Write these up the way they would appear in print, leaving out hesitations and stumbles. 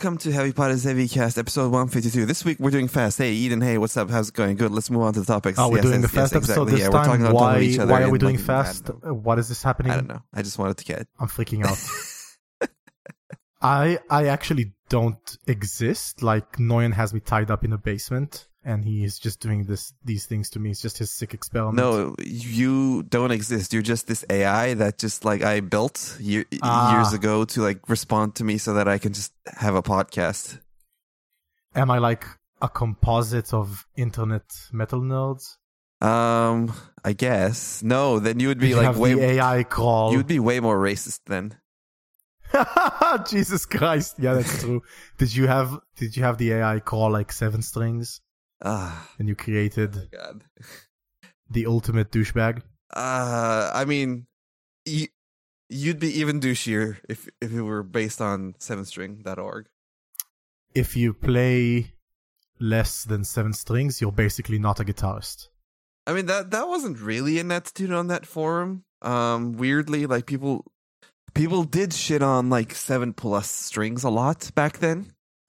welcome to Heavy Potter's Heavy Cast, episode 152. This week we're doing fast. Hey, Eden, hey, what's up? How's it going? Good. Let's move on to the topics. Oh, we're doing the fast episode this we're time? talking on top of each other Why are we and, doing like, fast? What is this happening? I don't know. I just wanted to get... I'm freaking out. I actually don't exist. Like, Noyan has me tied up in a basement, and he is just doing these things to me. It's just his sick experiment. No, you don't exist. You're just this AI that just, like, I built years ago to, like, respond to me so that I can just have a podcast. Am I like a composite of internet metal nerds? I guess. No, then you would be You like have way... the AI crawl. You would be way more racist then. Jesus Christ. Yeah, that's true. Did you have the AI call like 7 strings? And you created God. the ultimate douchebag? I mean, you'd be even douchier if it were based on 7string.org. If you play less than 7 strings, you're basically not a guitarist. I mean, that wasn't really an attitude on that forum. Weirdly, like people did shit on like 7+ strings a lot back then.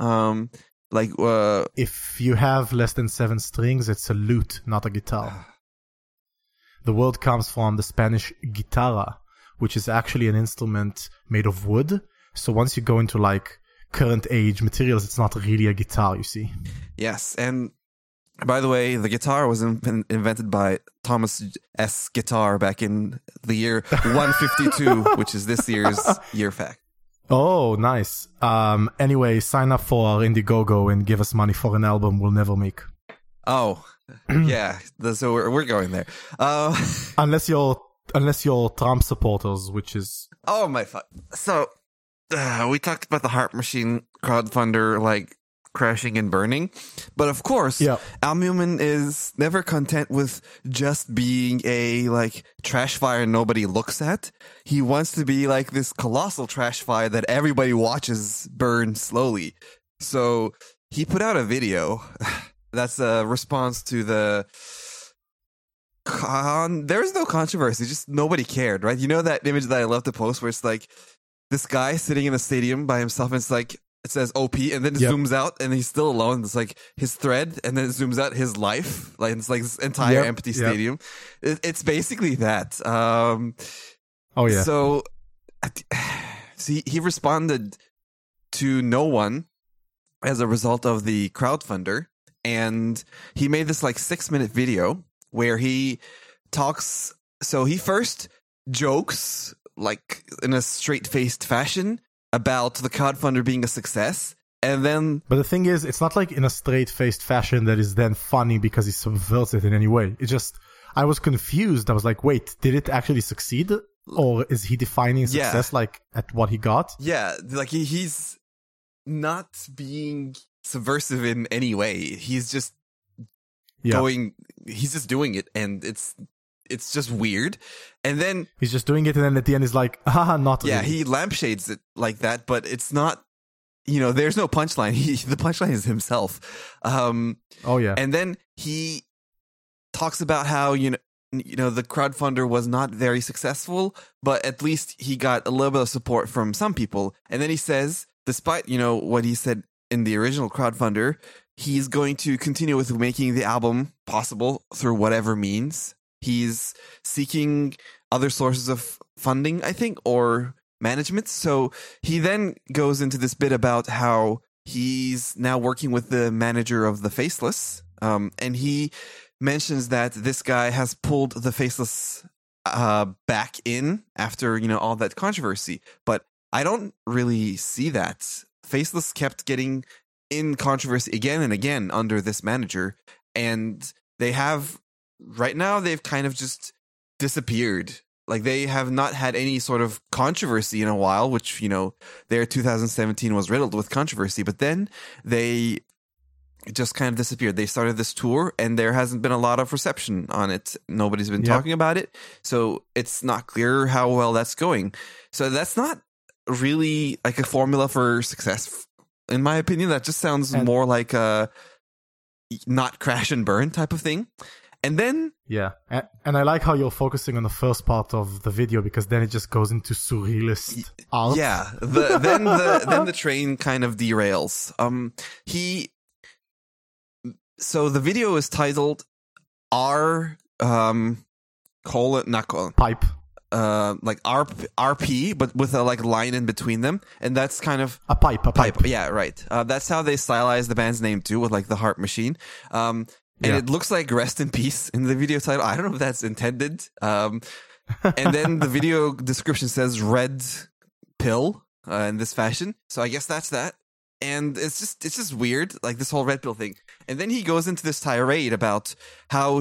If you have less than 7 strings, it's a lute, not a guitar. The word comes from the Spanish guitarra, which is actually an instrument made of wood. So once you go into like current age materials, it's not really a guitar, you see. Yes, and by the way, the guitar was invented by Thomas S. Guitar back in the year 152, which is this year's year fact. Oh, nice. Anyway, sign up for our Indiegogo and give us money for an album we'll never make. Oh, yeah. So we're going there. Unless you're Trump supporters, which is... Oh, my fuck. So, we talked about the Heart Machine crowdfunder, like, crashing and burning. But of course, Al Newman is never content with just being a, like, trash fire nobody looks at. He wants to be like this colossal trash fire that everybody watches burn slowly. So he put out a video that's a response to the... There's no controversy, just nobody cared, right? You know that image that I love to post where it's like this guy sitting in a stadium by himself and it's like, it says OP and then it zooms out and he's still alone. It's like his thread and then it zooms out his life. Like it's like this entire empty stadium. It's basically that. Oh yeah. So he responded to no one as a result of the crowdfunder. And he made this like 6-minute video where he talks. So he first jokes like in a straight-faced fashion about the crowdfunder being a success, and then... But the thing is, it's not like in a straight-faced fashion that is then funny because he subverts it in any way. It just... I was confused. I was like, wait, did it actually succeed? Or is he defining success like at what he got? Yeah, like he's not being subversive in any way. He's just he's just doing it, and it's just weird. And then he's just doing it, and then at the end he's like, not really. Yeah, he lampshades it like that, but it's not, there's no punchline. The punchline is himself. Oh yeah. And then he talks about how, the crowdfunder was not very successful, but at least he got a little bit of support from some people. And then he says, despite, what he said in the original crowdfunder, he's going to continue with making the album possible through whatever means. He's seeking other sources of funding, I think, or management. So he then goes into this bit about how he's now working with the manager of the Faceless. And he mentions that this guy has pulled the Faceless back in after, all that controversy. But I don't really see that. Faceless kept getting in controversy again and again under this manager. And they have... Right now, they've kind of just disappeared. Like, they have not had any sort of controversy in a while, which, their 2017 was riddled with controversy. But then they just kind of disappeared. They started this tour, and there hasn't been a lot of reception on it. Nobody's been talking about it. So it's not clear how well that's going. So that's not really like a formula for success, in my opinion. That just sounds more like a not crash and burn type of thing. And then Yeah, and I like how you're focusing on the first part of the video because then it just goes into surrealist art. yeah, then the train kind of derails. So the video is titled R Pipe. like RP, but with a like line in between them, and that's kind of A pipe. Yeah, right. That's how they stylize the band's name too, with like the heart machine. And it looks like "Rest in Peace" in the video title. I don't know if that's intended. And then the video description says "red pill" in this fashion. So I guess that's that. And it's just weird, like this whole red pill thing. And then he goes into this tirade about how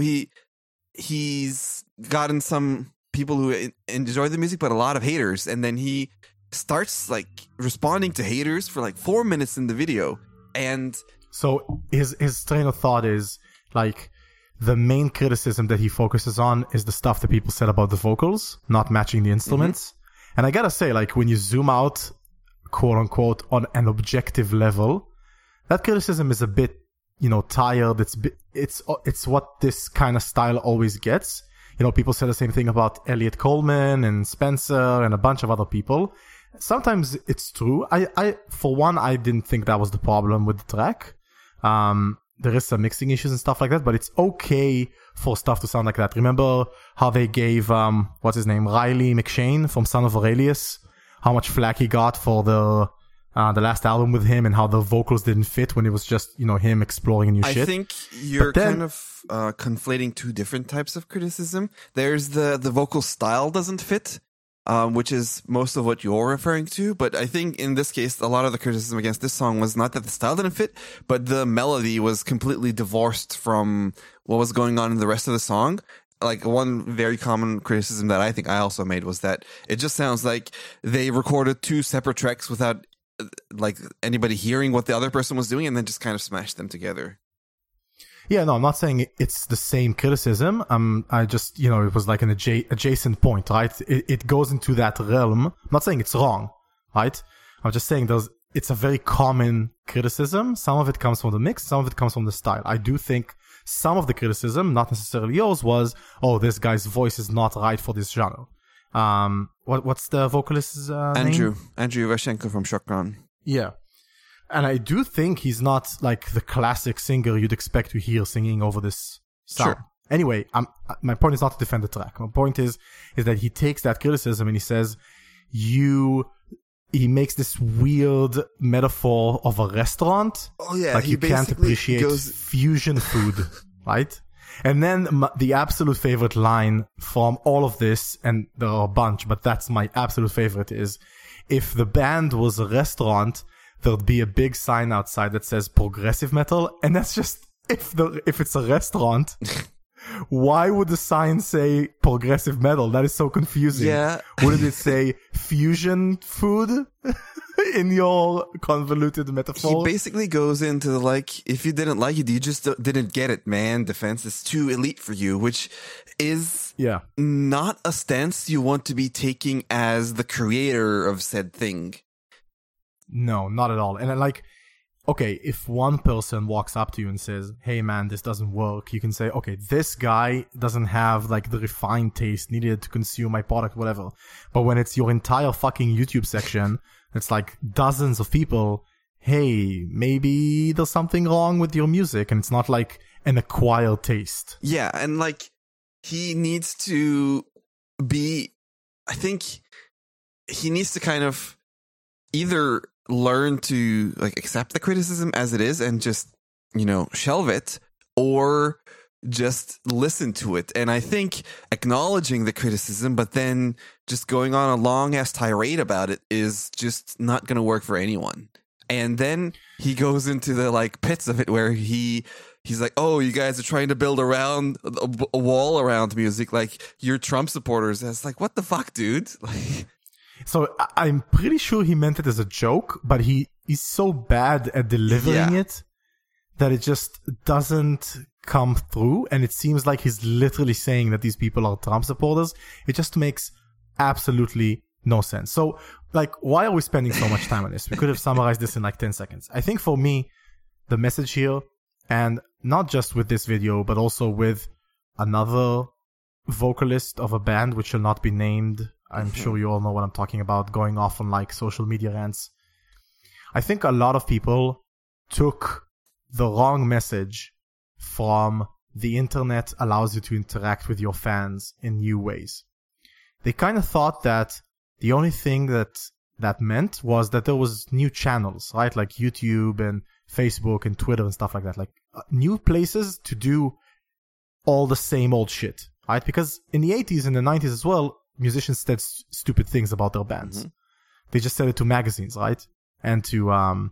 he's gotten some people who enjoy the music, but a lot of haters. And then he starts like responding to haters for like 4 minutes in the video. And so his train of thought is like the main criticism that he focuses on is the stuff that people said about the vocals not matching the instruments. Mm-hmm. And I gotta say, like when you zoom out, quote unquote, on an objective level, that criticism is a bit, tired. It's what this kind of style always gets. People say the same thing about Elliot Coleman and Spencer and a bunch of other people. Sometimes it's true. I for one, I didn't think that was the problem with the track. There is some mixing issues and stuff like that, but it's okay for stuff to sound like that. Remember how they gave, what's his name? Riley McShane from Son of Aurelius, how much flack he got for the last album with him and how the vocals didn't fit when it was just, him exploring new shit. I think you're kind of conflating two different types of criticism. There's the vocal style doesn't fit, which is most of what you're referring to. But I think in this case, a lot of the criticism against this song was not that the style didn't fit, but the melody was completely divorced from what was going on in the rest of the song. Like one very common criticism that I think I also made was that it just sounds like they recorded two separate tracks without like anybody hearing what the other person was doing and then just kind of smashed them together. Yeah, no, I'm not saying it's the same criticism. I just, it was like an adjacent point, right? It goes into that realm. I'm not saying it's wrong, right? I'm just saying it's a very common criticism. Some of it comes from the mix, some of it comes from the style. I do think some of the criticism, not necessarily yours, was, this guy's voice is not right for this genre. What's the vocalist's name? Andrew Vashenko from Shotgun. Yeah. And I do think he's not like the classic singer you'd expect to hear singing over this sound. Sure. Anyway, my point is not to defend the track. My point is that he takes that criticism and he says, he makes this weird metaphor of a restaurant. Oh yeah, like you can't appreciate fusion food, right? And then the absolute favorite line from all of this, and there are a bunch, but that's my absolute favorite, is if the band was a restaurant, there'd be a big sign outside that says progressive metal. And that's just, if it's a restaurant, why would the sign say progressive metal? That is so confusing. Yeah. Wouldn't it say fusion food in your convoluted metaphor? He basically goes into like, if you didn't like it, you just didn't get it, man. Defense is too elite for you, which is not a stance you want to be taking as the creator of said thing. No, not at all. And like, okay, if one person walks up to you and says, hey man, this doesn't work, you can say, okay, this guy doesn't have like the refined taste needed to consume my product, whatever. But when it's your entire fucking YouTube section, it's like dozens of people, hey, maybe there's something wrong with your music, and it's not like an acquired taste. Yeah, and like, he needs to be, I think he needs to kind of either learn to like accept the criticism as it is and just, shelve it, or just listen to it. And I think acknowledging the criticism, but then just going on a long ass tirade about it is just not going to work for anyone. And then he goes into the like pits of it where he's like, oh, you guys are trying to build around a wall around music, like you're Trump supporters. And it's like, what the fuck, dude? Like, so I'm pretty sure he meant it as a joke, but he's so bad at delivering it that it just doesn't come through. And it seems like he's literally saying that these people are Trump supporters. It just makes absolutely no sense. So, like, why are we spending so much time on this? We could have summarized this in like 10 seconds. I think for me, the message here, and not just with this video, but also with another vocalist of a band which shall not be named. I'm sure you all know what I'm talking about, going off on like social media rants. I think a lot of people took the wrong message from the internet allows you to interact with your fans in new ways. They kind of thought that the only thing that meant was that there was new channels, right? Like YouTube and Facebook and Twitter and stuff like that. Like new places to do all the same old shit, right? Because in the 80s and the 90s as well, musicians said stupid things about their bands. Mm-hmm. They just said it to magazines, right? And to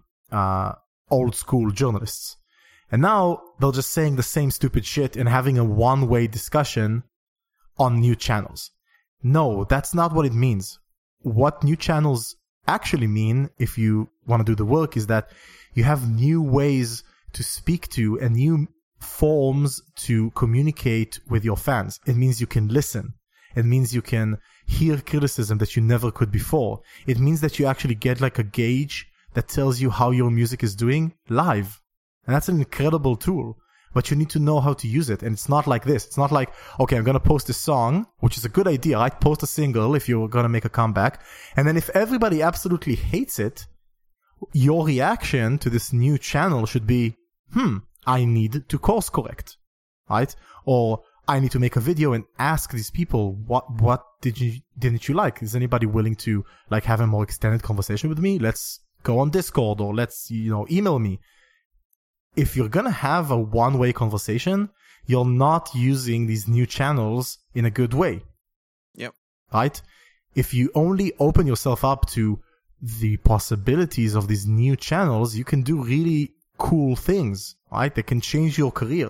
old school journalists. And now they're just saying the same stupid shit and having a one-way discussion on new channels. No, that's not what it means. What new channels actually mean, if you want to do the work, is that you have new ways to speak to and new forms to communicate with your fans. It means you can listen. It means you can hear criticism that you never could before. It means that you actually get like a gauge that tells you how your music is doing live. And that's an incredible tool. But you need to know how to use it. And it's not like this. It's not like, okay, I'm going to post a song, which is a good idea, right? Post a single if you're going to make a comeback. And then if everybody absolutely hates it, your reaction to this new channel should be, I need to course correct, right? Or I need to make a video and ask these people, what didn't you like? Is anybody willing to like have a more extended conversation with me? Let's go on Discord or let's, email me. If you're going to have a one-way conversation, you're not using these new channels in a good way. Yep. Right? If you only open yourself up to the possibilities of these new channels, you can do really cool things, right? That can change your career.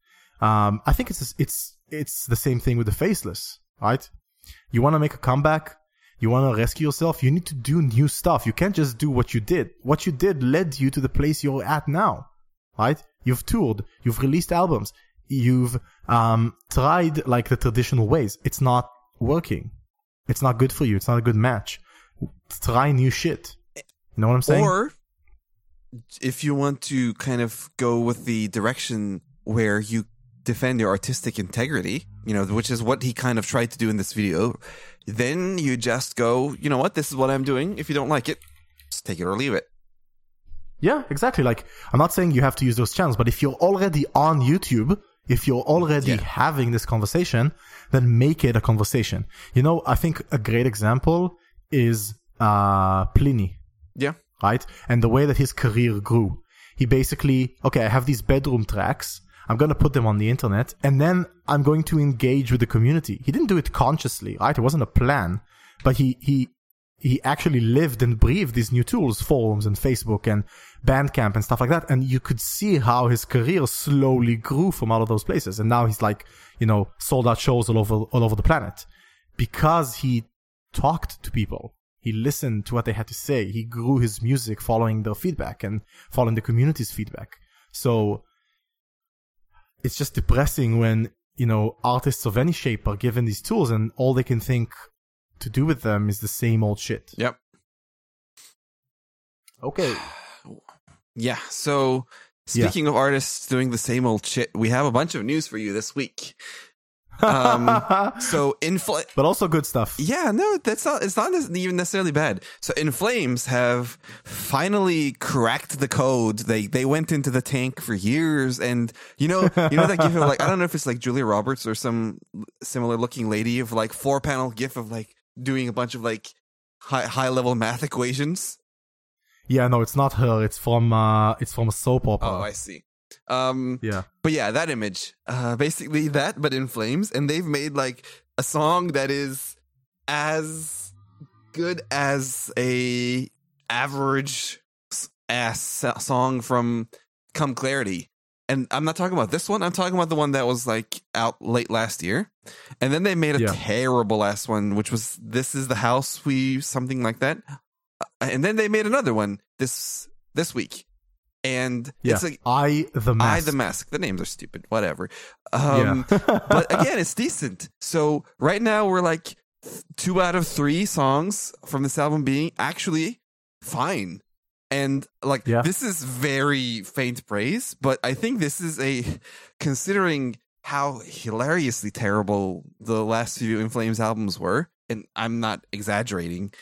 I think it's the same thing with the Faceless, right? You want to make a comeback, you want to rescue yourself, you need to do new stuff. You can't just do what you did. What you did led you to the place you're at now, right? You've toured, you've released albums, you've tried like the traditional ways. It's not working. It's not good for you. It's not a good match. Try new shit. You know what I'm saying? Or if you want to kind of go with the direction where you defend your artistic integrity, which is what he kind of tried to do in this video, then you just go, you know what, this is what I'm doing. If you don't like it, just take it or leave it. Yeah, exactly. Like, I'm not saying you have to use those channels, but if you're already on YouTube, if you're already having this conversation, then make it a conversation. I think a great example is Pliny. Yeah. Right? And the way that his career grew. He basically, okay, I have these bedroom tracks. I'm going to put them on the internet, and then I'm going to engage with the community. He didn't do it consciously, right? It wasn't a plan, but he actually lived and breathed these new tools, forums and Facebook and Bandcamp and stuff like that. And you could see how his career slowly grew from all of those places. And now he's like, sold out shows all over the planet because he talked to people. He listened to what they had to say. He grew his music following their feedback and following the community's feedback. So it's just depressing when, artists of any shape are given these tools and all they can think to do with them is the same old shit. Yep. Okay. Yeah. So speaking of artists doing the same old shit, we have a bunch of news for you this week. So but also good stuff. Yeah, no, it's not even necessarily bad. So In Flames have finally cracked the code. They went into the tank for years, and you know that gif of like, I don't know if it's like Julia Roberts or some similar looking lady of like 4-panel gif of like doing a bunch of like high level math equations. Yeah, no, it's not her. It's from a soap opera. Oh, I see. Yeah. But yeah, that image, basically that, but in flames. And they've made like a song that is as good as a average ass song from Come Clarity. And I'm not talking about this one. I'm talking about the one that was like out late last year. And then they made a terrible ass one, which was This Is the House something like that. And then they made another one this week. And it's like I the Mask. The names are stupid. Whatever. But again, it's decent. So right now we're like 2 out of 3 songs from this album being actually fine. And like this is very faint praise, but I think this is considering how hilariously terrible the last few In Flames albums were, and I'm not exaggerating,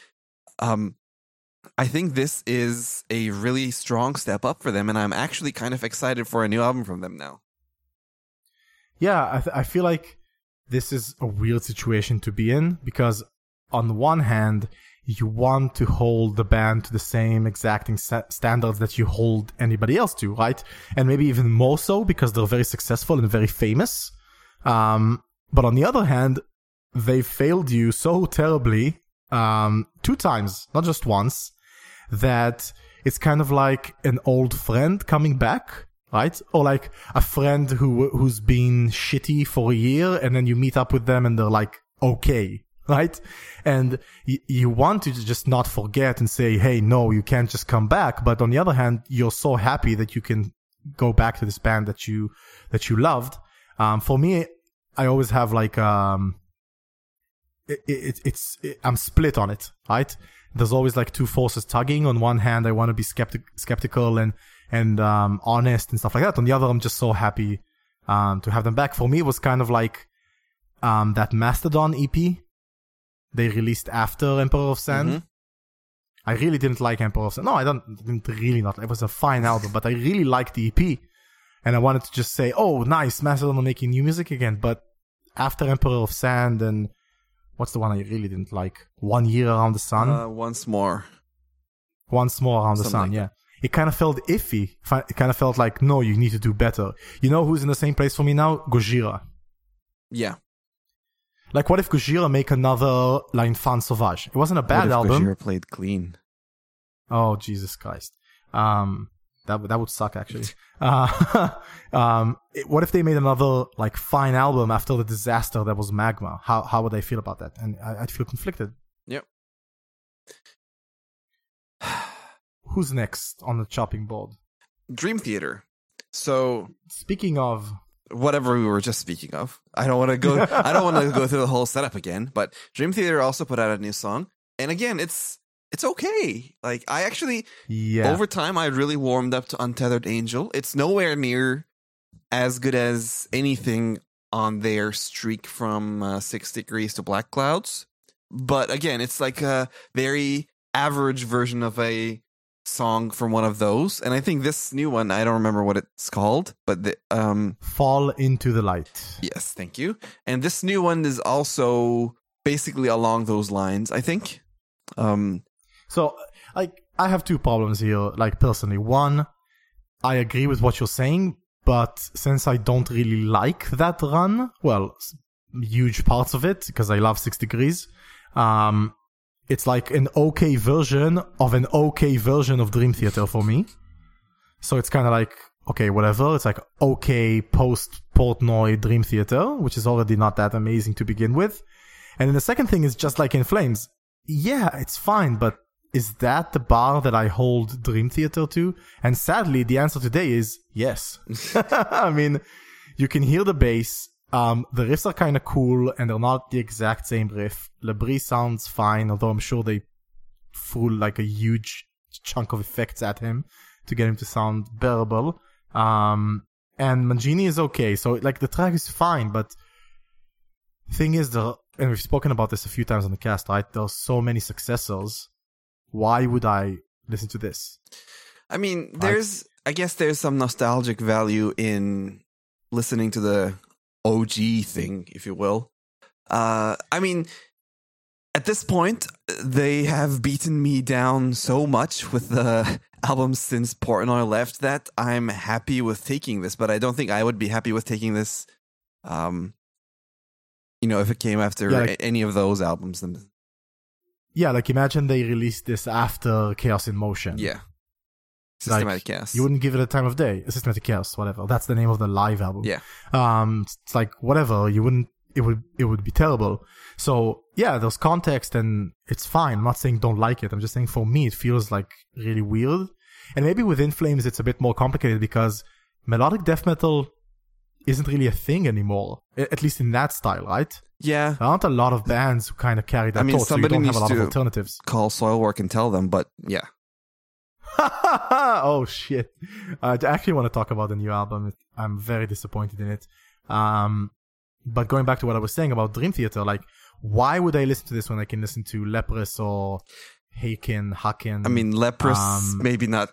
I think this is a really strong step up for them, and I'm actually kind of excited for a new album from them now. Yeah, I feel like this is a weird situation to be in, because on the one hand, you want to hold the band to the same exacting standards that you hold anybody else to, right? And maybe even more so because they're very successful and very famous. But on the other hand, they failed you so terribly 2 times, not just once, that it's kind of like an old friend coming back, right? Or like a friend who's been shitty for a year, and then you meet up with them and they're like, okay, right? And you want to just not forget and say, hey, no, you can't just come back. But on the other hand, you're so happy that you can go back to this band that you loved. For me, I always have like, I'm split on it, right? There's always like 2 forces tugging. On one hand, I want to be skeptical and honest and stuff like that. On the other, I'm just so happy to have them back. For me, it was kind of like that Mastodon EP they released after Emperor of Sand. Mm-hmm. I really didn't like Emperor of Sand. No, I didn't really not. It was a fine album, but I really liked the EP. And I wanted to just say, oh, nice, Mastodon are making new music again. But after Emperor of Sand and what's the one I really didn't like? 1 Year Around the Sun? Once More. Once More Around the Sun, yeah. It kind of felt iffy. It kind of felt like, no, you need to do better. You know who's in the same place for me now? Gojira. Yeah. Like, what if Gojira make another L'Enfant Sauvage? It wasn't a bad album. Gojira played clean. Oh, Jesus Christ. That would suck, actually. What if they made another, like, fine album after the disaster that was Magma? How would I feel about that? And I'd feel conflicted. Yep. Who's next on the chopping board? Dream Theater. So, speaking of whatever we were just speaking of, I don't want to go through the whole setup again, but Dream Theater also put out a new song. And again, it's okay. Like, I actually, over time, I really warmed up to Untethered Angel. It's nowhere near as good as anything on their streak from 6 Degrees to Black Clouds. But again, it's like a very average version of a song from one of those. And I think this new one, I don't remember what it's called, but Fall Into the Light. Yes, thank you. And this new one is also basically along those lines, I think. So, like, I have 2 problems here, like, personally. One, I agree with what you're saying, but since I don't really like that run, well, huge parts of it, because I love 6 Degrees, it's like an okay version of an okay version of Dream Theater for me. So it's kind of like, okay, whatever. It's like okay post-Portnoy Dream Theater, which is already not that amazing to begin with. And then the second thing is just like In Flames. Yeah, it's fine, but is that the bar that I hold Dream Theater to? And sadly, the answer today is yes. I mean, you can hear the bass. The riffs are kind of cool, and they're not the exact same riff. Labrie sounds fine, although I'm sure they threw like a huge chunk of effects at him to get him to sound bearable. And Mangini is okay, so like the track is fine, but the thing is, and we've spoken about this a few times on the cast, right? There's so many successors. Why would I listen to this? I mean, I guess there's some nostalgic value in listening to the OG thing, if you will. I mean, at this point, they have beaten me down so much with the albums since Portnoy left that I'm happy with taking this, but I don't think I would be happy with taking this, if it came after any of those albums. Yeah, like imagine they released this after Chaos in Motion. Yeah. Systematic Chaos. You wouldn't give it a time of day. Systematic Chaos, whatever. That's the name of the live album. Yeah. It's like whatever. You wouldn't. It would be terrible. So yeah, there's context and it's fine. I'm not saying don't like it. I'm just saying for me it feels like really weird. And maybe with In Flames it's a bit more complicated because melodic death metal isn't really a thing anymore. At least in that style, right? Yeah. There aren't a lot of bands who kind of carry that torch, so you don't have a lot of alternatives. Call Soilwork and tell them, but yeah. Oh shit! I actually want to talk about the new album. I'm very disappointed in it. But going back to what I was saying about Dream Theater, like, why would I listen to this when I can listen to Leprous or Haken? I mean, Leprous, maybe not.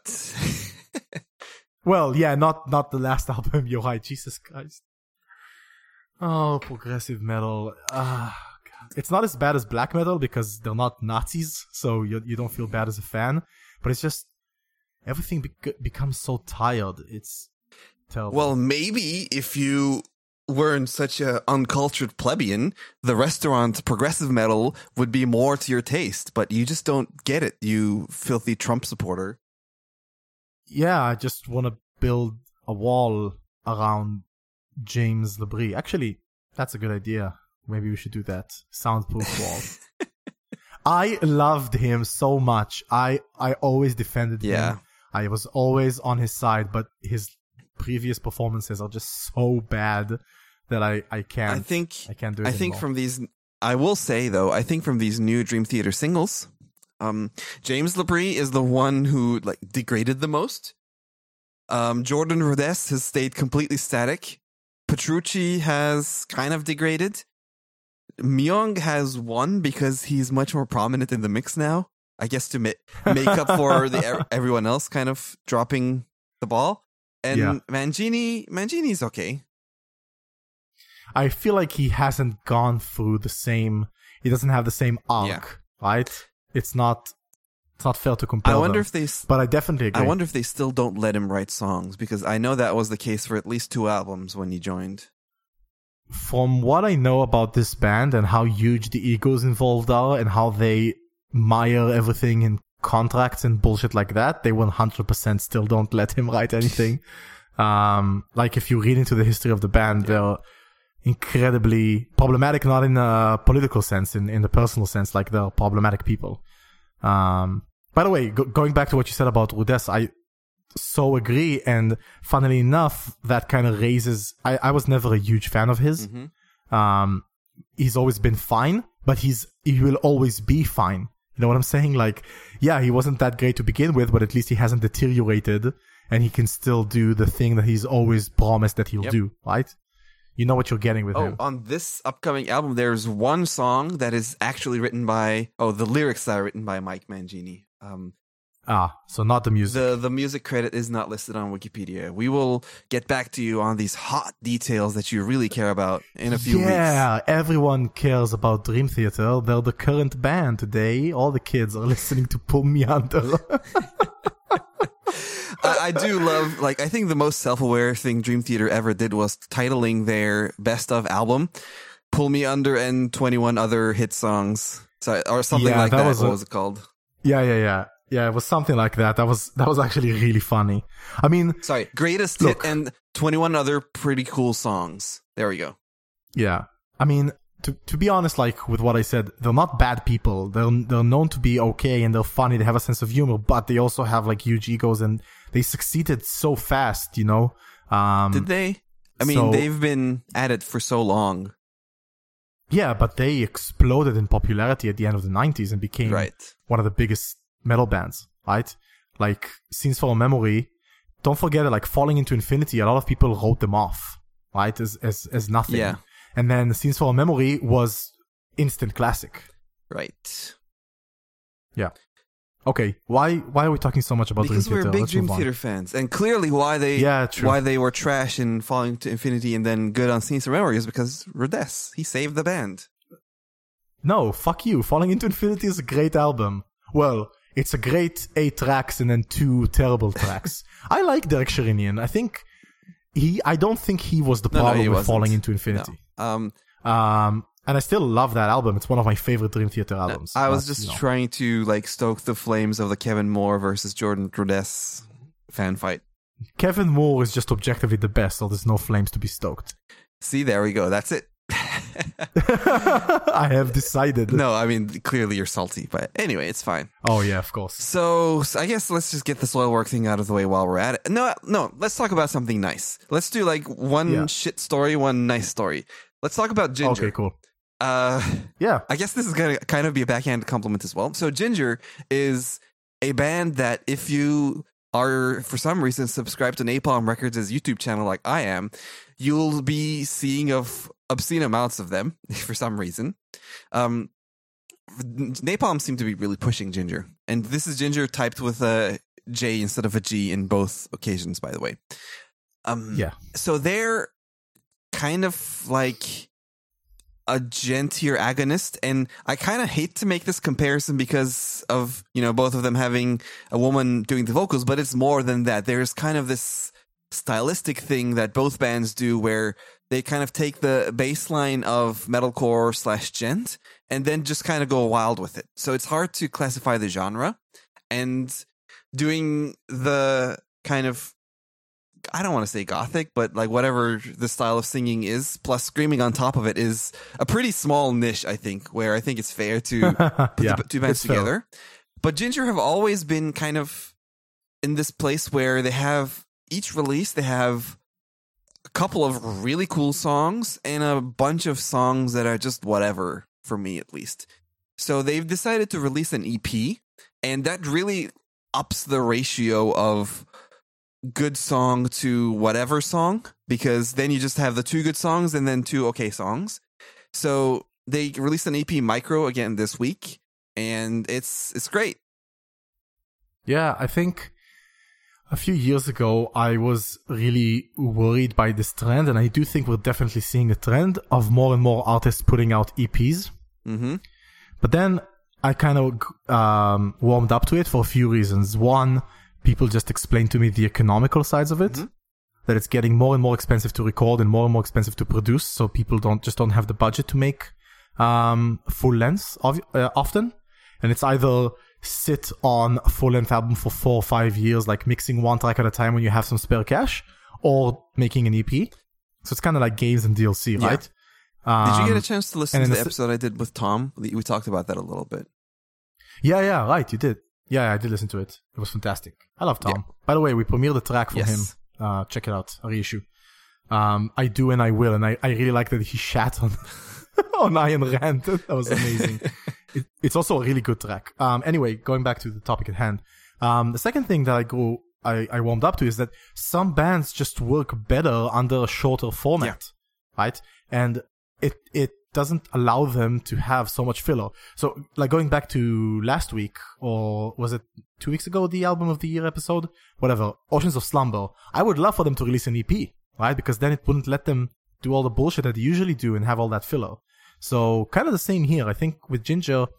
Well, yeah, not the last album. You're right. Jesus Christ. Oh, progressive metal. God. It's not as bad as black metal because they're not Nazis, so you don't feel bad as a fan. But it's just everything becomes so tired. It's terrible. Well, maybe if you weren't such an uncultured plebeian, the restaurant progressive metal would be more to your taste. But you just don't get it, you filthy Trump supporter. Yeah, I just want to build a wall around James LaBrie. Actually, that's a good idea. Maybe we should do that. Soundproof wall. I loved him so much. I always defended him. I was always on his side, but his previous performances are just so bad that I can't. I can't do it. I think anymore. from these, I will say though, I think from these new Dream Theater singles, James LaBrie is the one who like degraded the most. Jordan Rudess has stayed completely static. Petrucci has kind of degraded. Myung has won because he's much more prominent in the mix now. I guess to make up for everyone else kind of dropping the ball. And Mangini's okay. I feel like he hasn't gone through the same. He doesn't have the same arc, right? It's not fair to compare. I wonder them, if but I definitely agree. I wonder if they still don't let him write songs, because I know that was the case for at least 2 albums when he joined. From what I know about this band and how huge the egos involved are and how they mire everything in contracts and bullshit like that, they 100% still don't let him write anything. Like if you read into the history of the band, they're incredibly problematic, not in a political sense, in the personal sense, like they're problematic people. By the way, going back to what you said about Rudess, I so agree, and funnily enough, that kind of raises... I was never a huge fan of his. Mm-hmm. He's always been fine, but he will always be fine. You know what I'm saying? Like, yeah, he wasn't that great to begin with, but at least he hasn't deteriorated, and he can still do the thing that he's always promised that he'll do, right? You know what you're getting with him. On this upcoming album, there's one song that is actually written by... the lyrics are written by Mike Mangini. So not the music. The music credit is not listed on Wikipedia. We will get back to you on these hot details that you really care about in a few weeks. Yeah, everyone cares about Dream Theater. They're the current band today. All the kids are listening to Pull Me Under. I do love, like, I think the most self-aware thing Dream Theater ever did was titling their best of album Pull Me Under and 21 other hit songs. Or something like that. What was it called? Yeah, it was something like that. That was actually really funny. I mean... Sorry, greatest hit and 21 other pretty cool songs. There we go. Yeah. I mean, to be honest, like with what I said, they're not bad people. They're known to be okay and they're funny. They have a sense of humor, but they also have like huge egos and they succeeded so fast, you know? Did they? I mean, they've been at it for so long. Yeah, but they exploded in popularity at the end of the 90s and became one of the biggest metal bands, right? Like, Scenes from a Memory, don't forget that, like, Falling into Infinity, a lot of people wrote them off, right? As nothing. Yeah. And then Scenes from a Memory was instant classic. Right. Yeah. Okay, why are we talking so much about Dream Theater? Because we're big Dream Theater fans. And clearly why they were trash in Falling to Infinity and then good on Scenes from a Memory is because Rudess, he saved the band. No, fuck you. Falling into Infinity is a great album. Well, it's a great 8 tracks and then 2 terrible tracks. I like Derek Sherinian. I don't think he was the problem with Falling into Infinity. No. And I still love that album. It's one of my favorite Dream Theater albums. I was just trying to like stoke the flames of the Kevin Moore versus Jordan Rudess fan fight. Kevin Moore is just objectively the best, so there's no flames to be stoked. See, there we go. That's it. I have decided. No, I mean, clearly you're salty, but anyway, it's fine. Oh, yeah, of course. So I guess let's just get the soil work thing out of the way while we're at it. No, let's talk about something nice. Let's do like one shit story, one nice story. Let's talk about Ginger. Okay, cool. I guess this is going to kind of be a backhand compliment as well. So Ginger is a band that if you are for some reason subscribed to Napalm Records' YouTube channel like I am, you'll be seeing of obscene amounts of them for some reason. Napalm seem to be really pushing Ginger, and this is Ginger typed with a J instead of a G in both occasions, by the way. So they're kind of like a gentier agonist, and I kind of hate to make this comparison because of, both of them having a woman doing the vocals, but it's more than that. There's kind of this stylistic thing that both bands do where they kind of take the baseline of metalcore / gent and then just kind of go wild with it. So it's hard to classify the genre, and doing the kind of, I don't want to say gothic, but like whatever the style of singing is, plus screaming on top of it, is a pretty small niche, I think, where I think it's fair to put the two bands together. But Ginger have always been kind of in this place where they have each release, they have a couple of really cool songs and a bunch of songs that are just whatever, for me at least. So they've decided to release an EP, and that really ups the ratio of good song to whatever song, because then you just have the 2 good songs and then 2 okay songs. So they released an EP, Micro, again this week, and it's great. Yeah, I think a few years ago I was really worried by this trend, and I do think we're definitely seeing a trend of more and more artists putting out EPs. Mm-hmm. But then I kind of warmed up to it for a few reasons. One, people just explained to me the economical sides of it, that it's getting more and more expensive to record and more expensive to produce, so people don't have the budget to make full lengths often, and it's either sit on a full length album for 4 or 5 years, like mixing one track at a time when you have some spare cash, or making an EP. So it's kind of like games and DLC, right? Did you get a chance to listen to the episode I did with Tom? We talked about that a little bit. Yeah, right, you did. Yeah, I did listen to it. It was fantastic. I love Tom. Yeah. By the way, we premiered the track from him. Check it out, a reissue. I Do and I Will, and I really like that he shat on on Ayn Rand. That was amazing. It's also a really good track. Anyway, going back to the topic at hand. The second thing that I warmed up to is that some bands just work better under a shorter format, right? And it doesn't allow them to have so much filler. So, like, going back to last week, or was it 2 weeks ago, the Album of the Year episode? Whatever, Oceans of Slumber. I would love for them to release an EP, right? Because then it wouldn't let them do all the bullshit that they usually do and have all that filler. So, kind of the same here. I think with Ginger,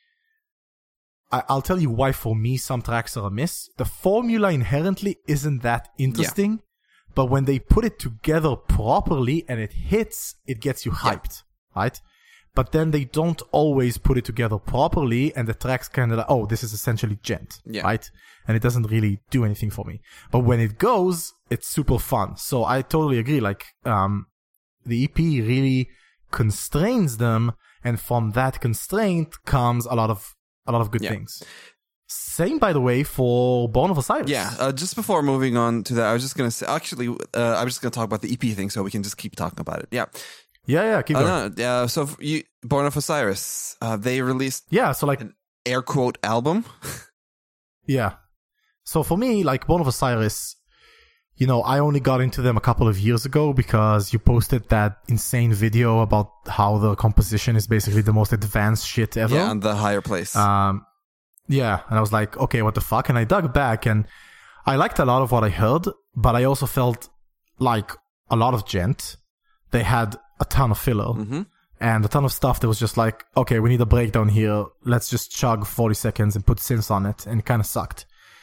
I'll tell you why for me some tracks are a miss. The formula inherently isn't that interesting, but when they put it together properly and it hits, it gets you hyped. Right? But then they don't always put it together properly, and the track's kind of like, oh, this is essentially gent, right? And it doesn't really do anything for me. But when it goes, it's super fun. So I totally agree. Like, the EP really constrains them, and from that constraint comes a lot of good things. Same, by the way, for Born of Osiris. Yeah, just before moving on to that, I was just going to say, actually, I'm just going to talk about the EP thing so we can just keep talking about it. Yeah, keep going. So Born of Osiris, they released so like an air quote album. Yeah. So for me, like Born of Osiris, I only got into them a couple of years ago because you posted that insane video about how the composition is basically the most advanced shit ever. Yeah, on the Higher Place. Yeah, and I was like, okay, what the fuck? And I dug back, and I liked a lot of what I heard, but I also felt like a lot of gent. They had a ton of filler and a ton of stuff that was just like, okay, we need a breakdown here. Let's just chug 40 seconds and put synths on it, and it kind of sucked.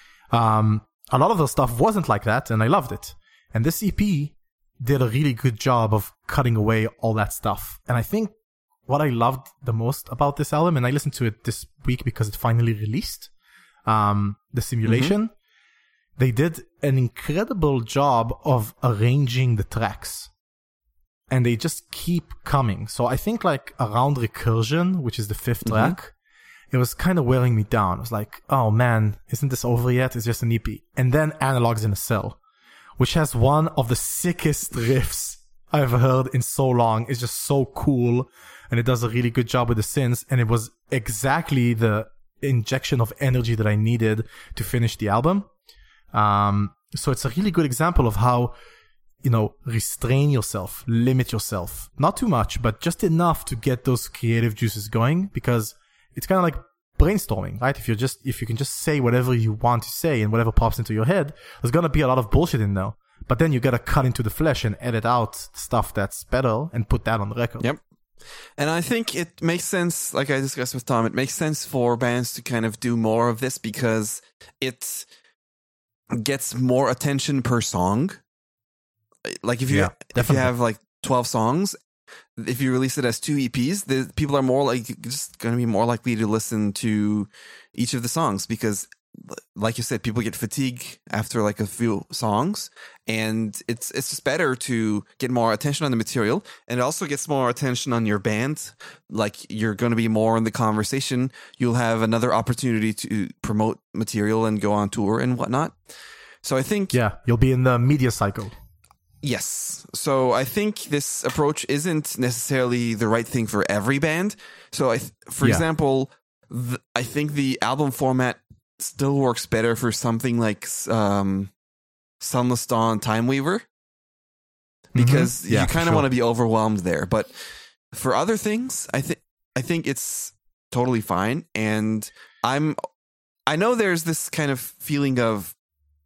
A lot of the stuff wasn't like that, and I loved it. And this EP did a really good job of cutting away all that stuff. And I think what I loved the most about this album, and I listened to it this week because it finally released, The Simulation, they did an incredible job of arranging the tracks. And they just keep coming. So I think like around Recursion, which is the 5th track, it was kind of wearing me down. I was like, oh man, isn't this over yet? It's just an EP. And then Analogs in a Cell, which has one of the sickest riffs I've heard in so long. It's just so cool. And it does a really good job with the synths. And it was exactly the injection of energy that I needed to finish the album. So it's a really good example of how, restrain yourself, limit yourself. Not too much, but just enough to get those creative juices going, because it's kind of like brainstorming, right? If you can just say whatever you want to say and whatever pops into your head, there's going to be a lot of bullshit in there. But then you got to cut into the flesh and edit out stuff that's better and put that on the record. Yep. And I think it makes sense, like I discussed with Tom, it makes sense for bands to kind of do more of this because it gets more attention per song. Like if you have like 12 songs, if you release it as 2 EPs, the people are more just going to be more likely to listen to each of the songs because, like you said, people get fatigue after like a few songs, and it's just better to get more attention on the material, and it also gets more attention on your band. Like you're going to be more in the conversation. You'll have another opportunity to promote material and go on tour and whatnot. So I think you'll be in the media cycle. Yes. So I think this approach isn't necessarily the right thing for every band. So for example, I think the album format still works better for something like Sunless Dawn, Time Weaver, because you kind of want to be overwhelmed there. But for other things, I think it's totally fine. And I know there's this kind of feeling of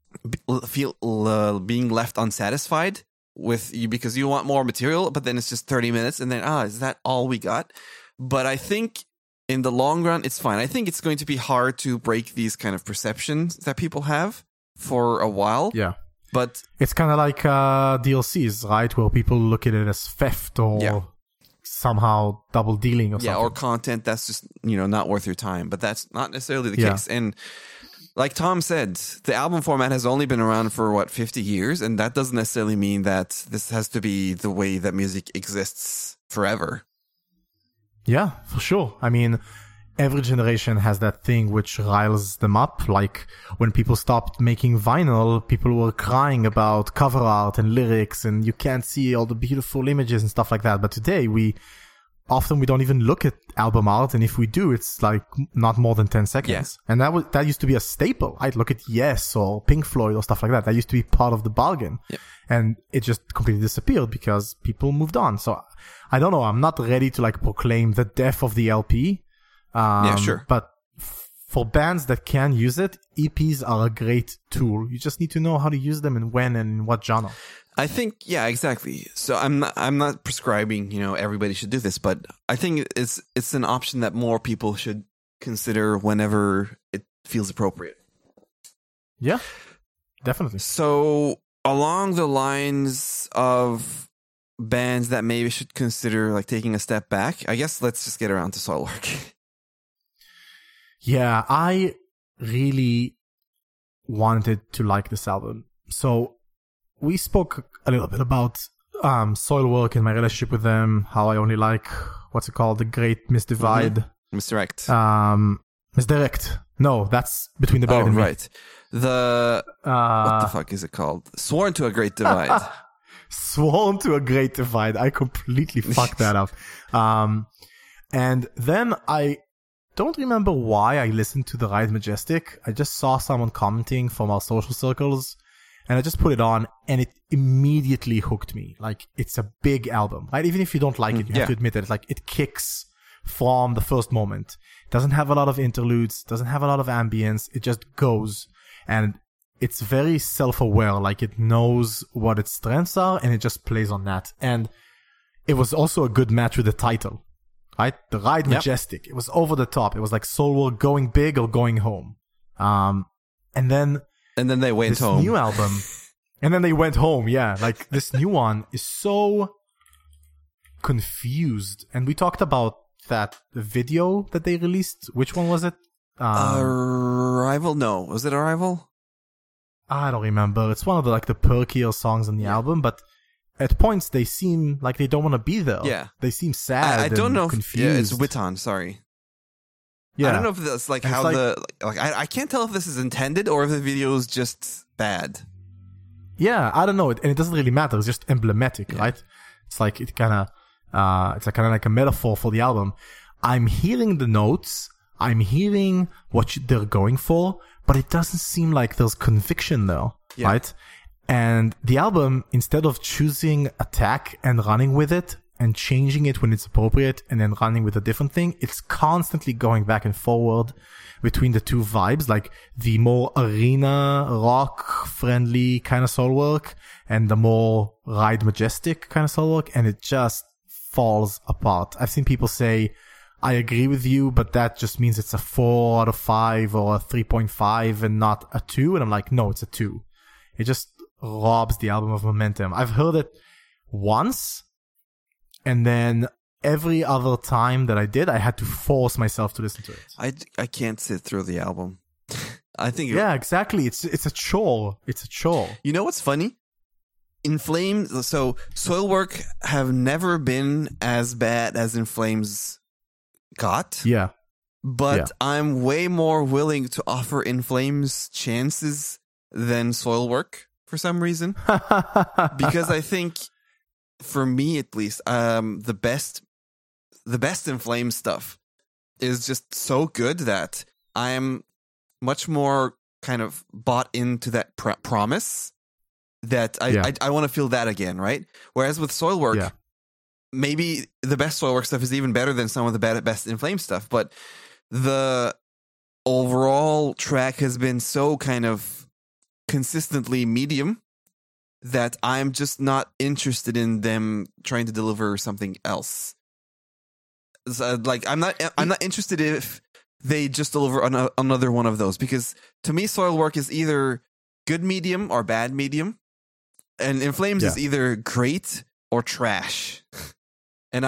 being left unsatisfied with you because you want more material, but then it's just 30 minutes and then is that all we got? But I think in the long run it's fine. I think it's going to be hard to break these kind of perceptions that people have for a while. Yeah. But it's kind of like DLCs, right? Where people look at it as theft or somehow double dealing or something. Yeah, or content that's just, not worth your time. But that's not necessarily the case. And like Tom said, the album format has only been around for 50 years, and that doesn't necessarily mean that this has to be the way that music exists forever. Yeah, for sure. I mean, every generation has that thing which riles them up. Like when people stopped making vinyl, people were crying about cover art and lyrics, and you can't see all the beautiful images and stuff like that. But today we don't even look at album art, and if we do, it's like not more than 10 seconds. Yeah. And that used to be a staple. I'd look at Yes or Pink Floyd or stuff like that. That used to be part of the bargain. Yeah. And it just completely disappeared because people moved on. So I don't know. I'm not ready to proclaim the death of the LP. Sure. But for bands that can use it, EPs are a great tool. You just need to know how to use them and when and in what genre. I think, exactly. So I'm not prescribing, everybody should do this, but I think it's an option that more people should consider whenever it feels appropriate. Yeah, definitely. So along the lines of bands that maybe should consider taking a step back, I guess let's just get around to Soilwork. Yeah, I really wanted to like this album. So we spoke a little bit about Soilwork and my relationship with them, how I only like, The Great Misdivide. Mm-hmm. Misdirect. Misdirect. No, that's Between the Buried and Me. Right. What the fuck is it called? Sworn to a Great Divide. Sworn to a Great Divide. I completely fucked that up. And then I don't remember why I listened to The Ride Majestic. I just saw someone commenting from our social circles, and I just put it on, and it immediately hooked me. It's a big album, right? Even if you don't like it, you have to admit that it kicks from the first moment. It doesn't have a lot of interludes, doesn't have a lot of ambience. It just goes, and it's very self-aware. It knows what its strengths are, and it just plays on that. And it was also a good match with the title, right? The Ride Majestic. It was over the top. It was like Soilwork going big or going home. And then they went home. This new album. And then they went home, yeah. This new one is so confused. And we talked about that video that they released. Which one was it? Arrival? No. Was it Arrival? I don't remember. It's one of the perkier songs on the album, but at points they seem like they don't want to be there. Yeah. They seem sad. I don't know confused. Yeah, it's Witton, sorry. Yeah. I don't know if that's I can't tell if this is intended or if the video is just bad. Yeah, I don't know. And it doesn't really matter. It's just emblematic, right? It's it's kind of like a metaphor for the album. I'm hearing the notes. I'm hearing what they're going for, but it doesn't seem like there's conviction there, Yeah. right? And the album, instead of choosing attack and running with it and changing it when it's appropriate and then running with a different thing, it's constantly going back and forward between the two vibes, like the more arena rock friendly kind of soul work and the more ride majestic kind of soul work, and it just falls apart. I've seen people say, I agree with you, but that just means it's a 4 out of 5 or a 3.5 and not a 2. And I'm like, no, it's a 2. It just robs the album of momentum. I've heard it once, and then every other time that I did, I had to force myself to listen to it. I can't sit through the album. I think Yeah, exactly. It's a chore. It's a chore. You know what's funny? In Flames, so Soilwork have never been as bad as In Flames got. Yeah. But Yeah. I'm way more willing to offer In Flames chances than Soilwork for some reason. Because I think, for me at least, the best In Flames stuff is just so good that I am much more kind of bought into that promise that I want to feel that again, right? Whereas with Soilwork, Yeah. maybe the best Soilwork stuff is even better than some of the best In Flames stuff, but the overall track has been so kind of consistently medium that I'm just not interested in them trying to deliver something else. So, like I'm not interested if they just deliver another one of those, because to me Soilwork is either good medium or bad medium, and In Flames is either great or trash. And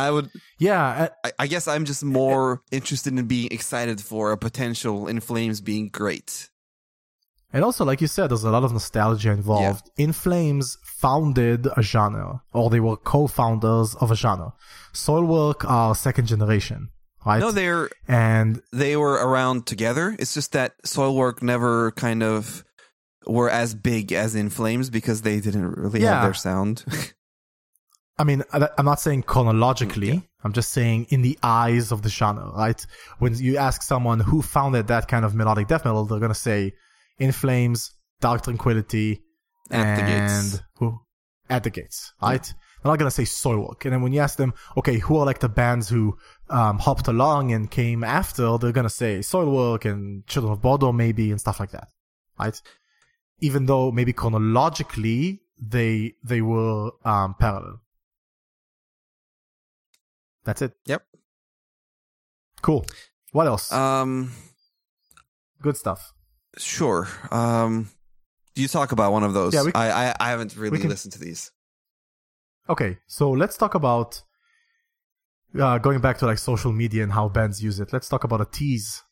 I guess I'm just more interested in being excited for a potential In Flames being great. And also, like you said, there's a lot of nostalgia involved. Yeah. In Flames founded a genre, or they were co-founders of a genre. Soilwork are second generation, right? No, they were around together. It's just that Soilwork never kind of were as big as In Flames because they didn't really have their sound. I mean, I'm not saying chronologically. Yeah. I'm just saying in the eyes of the genre, right? When you ask someone who founded that kind of melodic death metal, they're going to say In Flames, Dark Tranquillity, At the and Gates. who? At the Gates, right? They're not going to say Soilwork. And then when you ask them, okay, who are like the bands who hopped along and came after, they're going to say Soilwork and Children of Bodom maybe and stuff like that, right? Even though maybe chronologically they were parallel. That's it. Yep. Cool. What else? Good stuff. Sure. Do you talk about one of those? Yeah, I haven't really listened to these. Okay, so let's talk about going back to like social media and how bands use it. Let's talk about a tease.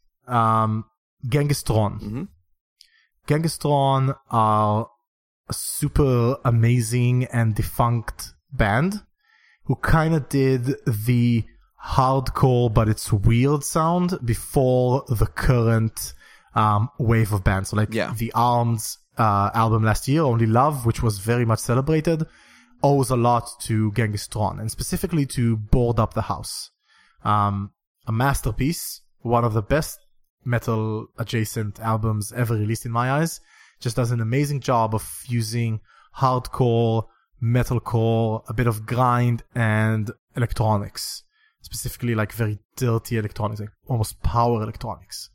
Genghis Tron. Mm-hmm. Genghis Tron are a super amazing and defunct band who kind of did the hardcore but it's weird sound before the current wave of bands. So like the Arms album last year, Only Love, which was very much celebrated, owes a lot to Genghis Tron and specifically to Board Up the House. A masterpiece, one of the best metal adjacent albums ever released in my eyes. Just does an amazing job of fusing hardcore, metalcore, a bit of grind, and electronics. Specifically like very dirty electronics, like almost power electronics.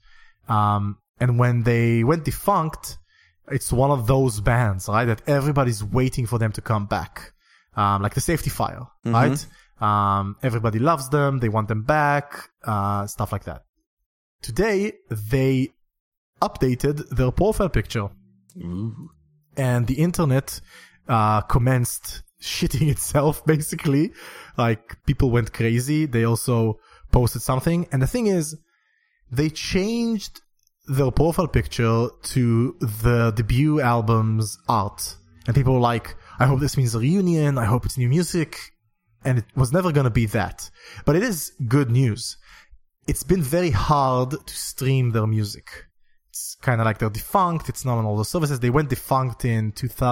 And when they went defunct, it's one of those bands, right, that everybody's waiting for them to come back. Like the Safety File, right? Everybody loves them, they want them back, stuff like that. Today, they updated their profile picture. Ooh. And the internet commenced shitting itself, basically. Like, people went crazy. They also posted something. And the thing is, they changed their profile picture to the debut album's art. And people were like, I hope this means a reunion. I hope it's new music. And it was never going to be that. But it is good news. It's been very hard to stream their music. It's kind of like they're defunct. It's not on all the services. They went defunct in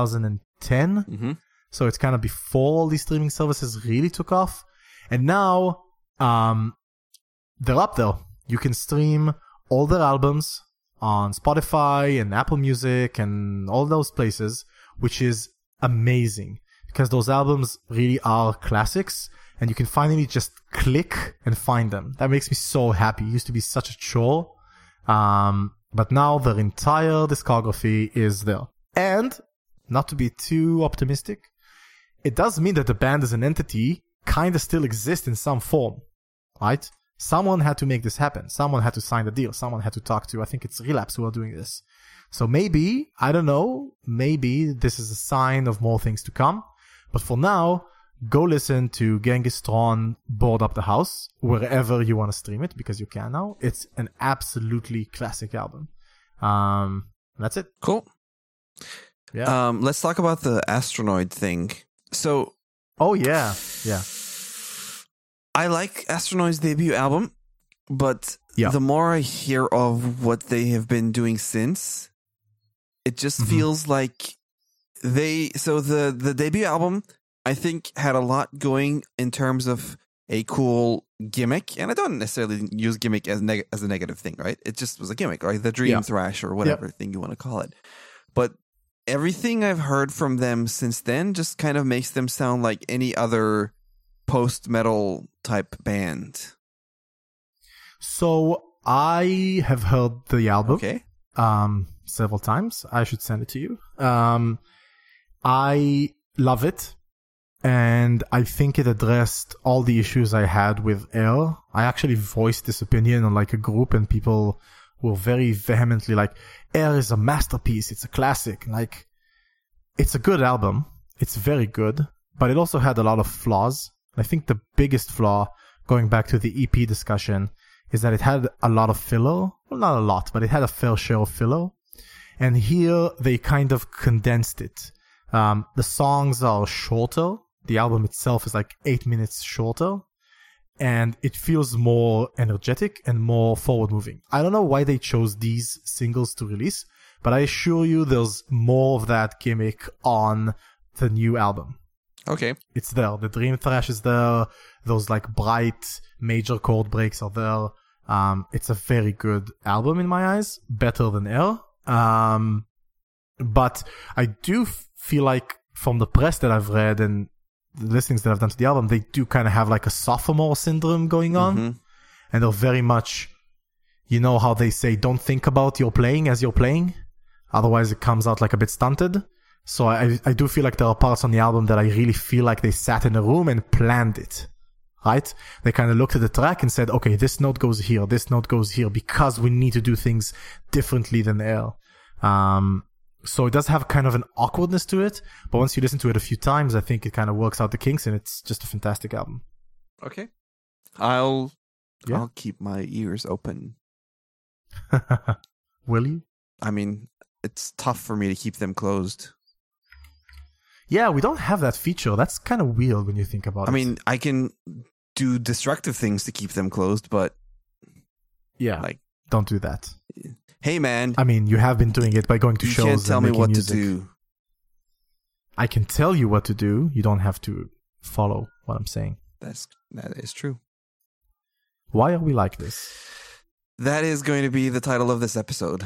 2010. Mm-hmm. So it's kind of before all these streaming services really took off. And now, they're up there. You can stream all their albums on Spotify and Apple Music and all those places, which is amazing because those albums really are classics and you can finally just click and find them. That makes me so happy. It used to be such a chore. But now their entire discography is there. And, not to be too optimistic, it does mean that the band as an entity kind of still exists in some form, right? Someone had to make this happen. Someone had to sign the deal. Someone had to talk to, I think it's Relapse who are doing this. So maybe, I don't know, maybe this is a sign of more things to come. But for now, go listen to Genghis Tron Board Up the House, wherever you want to stream it, because you can now. It's an absolutely classic album. That's it. Cool. Yeah. Let's talk about the Astronoid thing. So. Oh, yeah. Yeah. I like Astronoid's debut album, but yeah. the more I hear of what they have been doing since, it just feels like the debut album, I think, had a lot going in terms of a cool gimmick, and I don't necessarily use gimmick as a negative thing, right? It just was a gimmick, right? The Dream Thrash or whatever thing you want to call it. But everything I've heard from them since then just kind of makes them sound like any other post-metal type band. So I have heard the album several times. I should send it to you. I love it. And I think it addressed all the issues I had with Air. I actually voiced this opinion on like a group and people were very vehemently like, Air is a masterpiece. It's a classic. Like, it's a good album. It's very good, but it also had a lot of flaws. I think the biggest flaw, going back to the EP discussion, is that it had a lot of filler. Well, not a lot, but it had a fair share of filler. And here they kind of condensed it. The songs are shorter. The album itself is like 8 minutes shorter, and it feels more energetic and more forward-moving. I don't know why they chose these singles to release, but I assure you there's more of that gimmick on the new album. Okay. It's there. The Dream Thrash is there. Those like bright major chord breaks are there. It's a very good album in my eyes. Better than Air. But I do feel like from the press that I've read and the listings that I've done to the album, they do kind of have like a sophomore syndrome going on. And they're very much, you know how they say, don't think about your playing as you're playing. Otherwise it comes out like a bit stunted. So I do feel like there are parts on the album that I really feel like they sat in a room and planned it. Right? They kind of looked at the track and said, okay, this note goes here, this note goes here, because we need to do things differently than Air. So it does have kind of an awkwardness to it, but once you listen to it a few times, I think it kind of works out the kinks, and it's just a fantastic album. Okay. I'll keep my ears open. Will you? I mean, it's tough for me to keep them closed. Yeah, we don't have that feature. That's kind of weird when you think about it. I mean, I can do destructive things to keep them closed, but like, don't do that. Hey, man. I mean, you have been doing it by going to shows. You can't tell and me what music. to do. I can tell you what to do. You don't have to follow what I'm saying. That is true. Why are we like this? That is going to be the title of this episode.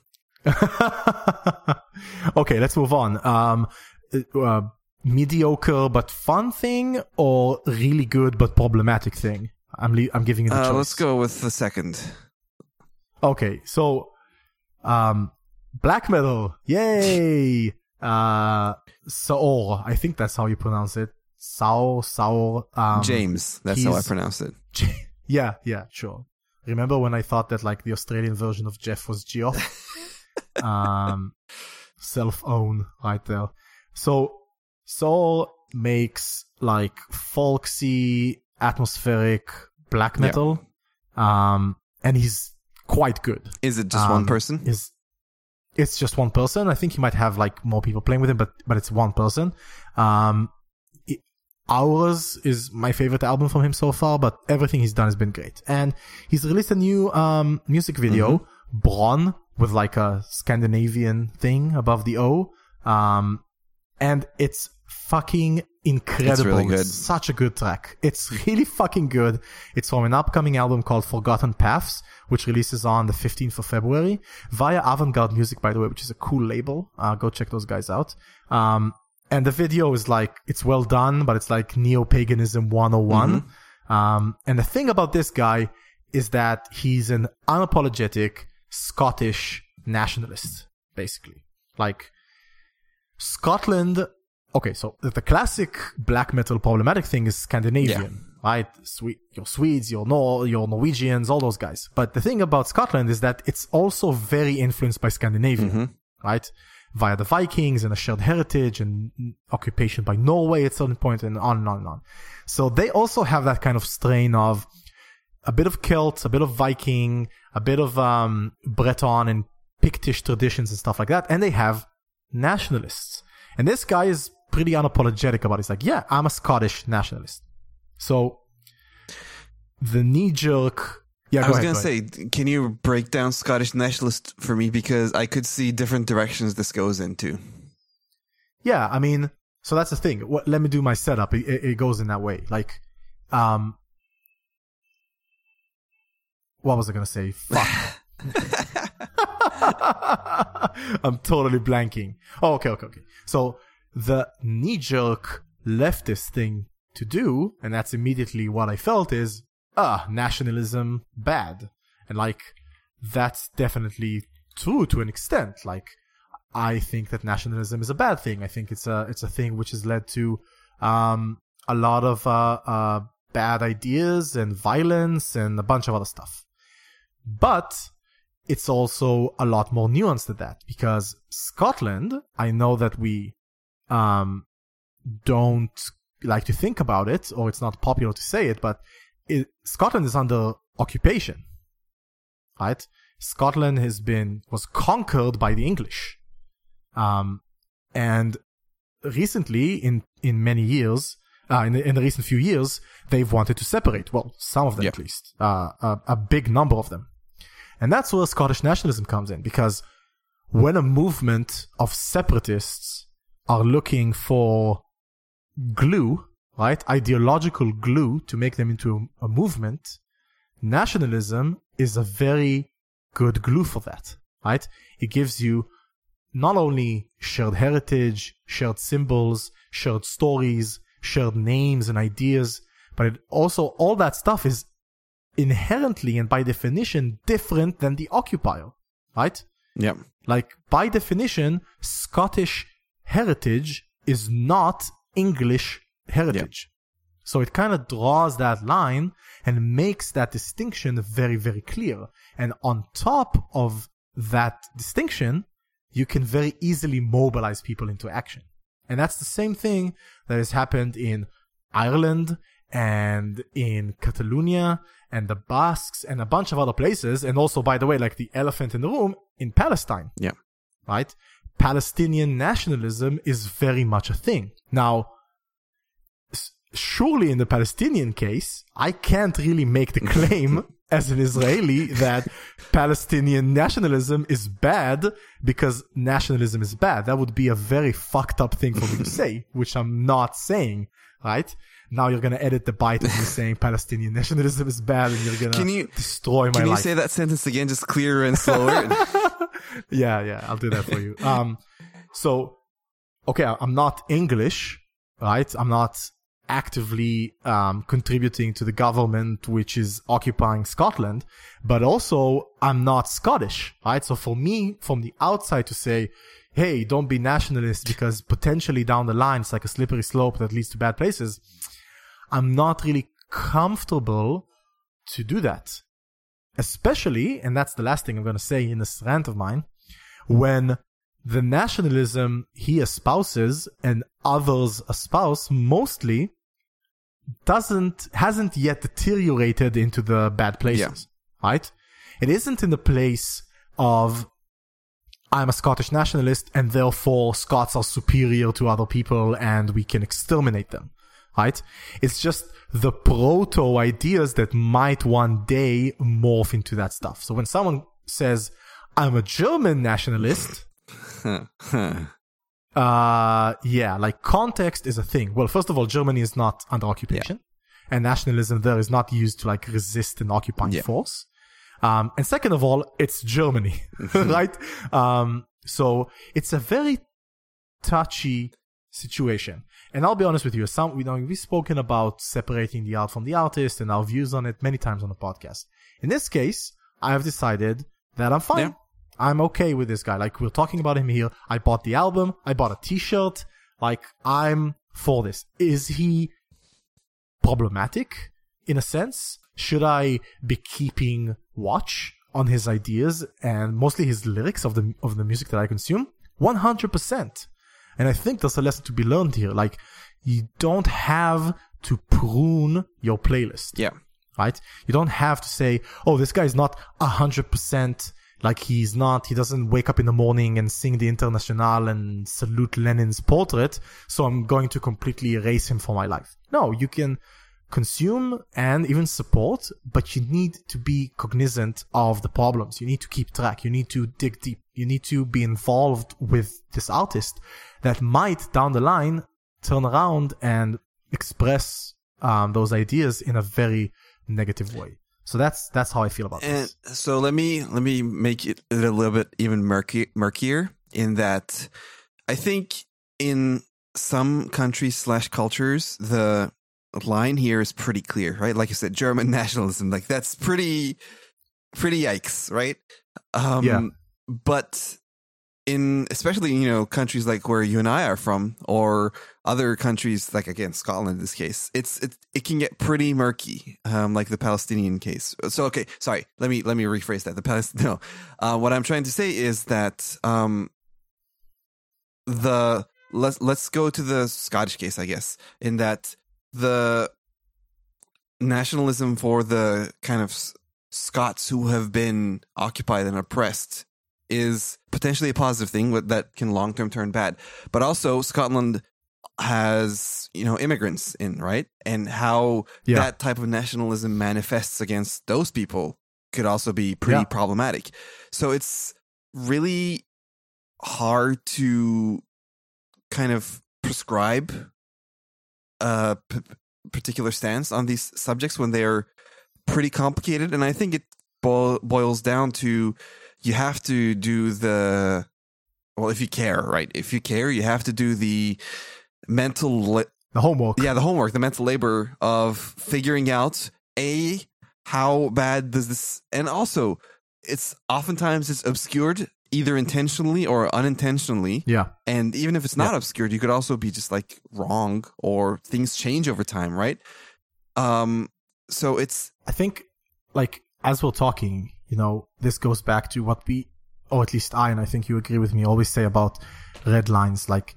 Okay, let's move on. Mediocre but fun thing, or really good but problematic thing? I'm giving you the choice. Let's go with the second. Okay, so black metal, yay! Saur, I think that's how you pronounce it. Saur. James, that's how I pronounce it. Yeah, sure. Remember when I thought that like the Australian version of Jeff was Geoff? Self-own right there. So Saur makes like folksy, atmospheric black metal, and he's quite good. Is it just one person? It's just one person. I think he might have like more people playing with him, but it's one person. Ours is my favorite album from him so far, but everything he's done has been great. And he's released a new music video, Bron, with like a Scandinavian thing above the O. And it's fucking incredible. It's really good. It's such a good track. It's really fucking good. It's from an upcoming album called Forgotten Paths, which releases on the 15th of February via Avantgarde Music, by the way, which is a cool label. Go check those guys out. And the video is like, it's well done, but it's like neo-paganism 101. And the thing about this guy is that he's an unapologetic Scottish nationalist, basically. Like, Scotland... Okay, so the classic black metal problematic thing is Scandinavian, right? You're Swedes, you're Norwegians, all those guys. But the thing about Scotland is that it's also very influenced by Scandinavia, right? Via the Vikings and a shared heritage and occupation by Norway at certain point and on and on and on. So they also have that kind of strain of a bit of Celt, a bit of Viking, a bit of Breton and Pictish traditions and stuff like that. And they have nationalists. And this guy is pretty unapologetic about it. He's like, yeah, I'm a Scottish nationalist. So the knee-jerk... Yeah, I was going to say, can you break down Scottish nationalist for me? Because I could see different directions this goes into. Yeah, I mean, so that's the thing. Let me do my setup. It goes in that way. Like, what was I going to say? Fuck. I'm totally blanking. Oh, okay. So the knee-jerk leftist thing to do, and that's immediately what I felt, is nationalism bad. And like, that's definitely true to an extent. Like, I think that nationalism is a bad thing. I think it's a thing which has led to a lot of bad ideas and violence and a bunch of other stuff. But it's also a lot more nuanced than that, because Scotland, I know that we don't like to think about it, or it's not popular to say it, but Scotland is under occupation, right? Scotland was conquered by the English. And recently, in many years, in the recent few years, they've wanted to separate. Well, some of them at least. A big number of them. And that's where Scottish nationalism comes in, because when a movement of separatists are looking for glue, right, ideological glue to make them into a movement, nationalism is a very good glue for that, right? It gives you not only shared heritage, shared symbols, shared stories, shared names and ideas, but it also, all that stuff is inherently and by definition different than the occupier, right? Yeah. Like, by definition, Scottish heritage is not English heritage. Yeah. So it kind of draws that line and makes that distinction very, very clear. And on top of that distinction, you can very easily mobilize people into action. And that's the same thing that has happened in Ireland and in Catalonia and the Basques and a bunch of other places. And also, by the way, like the elephant in the room, in Palestine. Yeah. Right? Palestinian nationalism is very much a thing. Now, surely in the Palestinian case, I can't really make the claim as an Israeli that Palestinian nationalism is bad because nationalism is bad. That would be a very fucked up thing for me to say, which I'm not saying, right? Now you're going to edit the bite of me saying Palestinian nationalism is bad and you're going to destroy my life. Can you say that sentence again, just clearer and slower? Yeah, I'll do that for you. So, okay, I'm not English, right? I'm not actively contributing to the government which is occupying Scotland, but also I'm not Scottish, right? So for me, from the outside to say, hey, don't be nationalist because potentially down the line it's like a slippery slope that leads to bad places, I'm not really comfortable to do that. Especially, and that's the last thing I'm going to say in this rant of mine, when the nationalism he espouses and others espouse mostly hasn't yet deteriorated into the bad places, right? It isn't in the place of I'm a Scottish nationalist and therefore Scots are superior to other people and we can exterminate them, right? It's just the proto ideas that might one day morph into that stuff. So when someone says, I'm a German nationalist, Yeah, like context is a thing. Well, first of all, Germany is not under occupation, and nationalism there is not used to like resist an occupying force. And second of all, it's Germany, right? So it's a very touchy situation. And I'll be honest with you, we've spoken about separating the art from the artist and our views on it many times on the podcast. In this case, I have decided that I'm fine. Yeah. I'm okay with this guy. Like, we're talking about him here. I bought the album. I bought a t-shirt. Like, I'm for this. Is he problematic in a sense? Should I be keeping watch on his ideas and mostly his lyrics of the music that I consume? 100%. And I think there's a lesson to be learned here. Like, you don't have to prune your playlist. Yeah. Right? You don't have to say, oh, this guy is not 100%. Like, he doesn't wake up in the morning and sing the Internationale and salute Lenin's portrait, so I'm going to completely erase him from my life. No, you can consume and even support, but you need to be cognizant of the problems. You need to keep track. You need to dig deep. You need to be involved with this artist that might, down the line, turn around and express those ideas in a very negative way. So that's how I feel about this. And so let me make it a little bit even murkier in that I think in some countries / cultures, the line here is pretty clear, right? Like I said, German nationalism, like that's pretty yikes, right? But in especially, countries like where you and I are from, or other countries like, again, Scotland in this case, it can get pretty murky, like the Palestinian case. So, okay, sorry, let me rephrase that. What I'm trying to say is that let's go to the Scottish case, I guess, in that the nationalism for the kind of Scots who have been occupied and oppressed is potentially a positive thing that can long-term turn bad. But also Scotland has, immigrants in, right? And how that type of nationalism manifests against those people could also be pretty problematic. So it's really hard to kind of prescribe a particular stance on these subjects when they're pretty complicated. And I think it boils down to, you have to do if you care, right? If you care, you have to do the mental... the homework. Yeah, the homework, the mental labor of figuring out, how bad does this... And also, it's obscured either intentionally or unintentionally. Yeah. And even if it's not obscured, you could also be just like wrong, or things change over time, right? So it's... I think, like, as we're talking... this goes back to what or at least I, and I think you agree with me, always say about red lines. Like,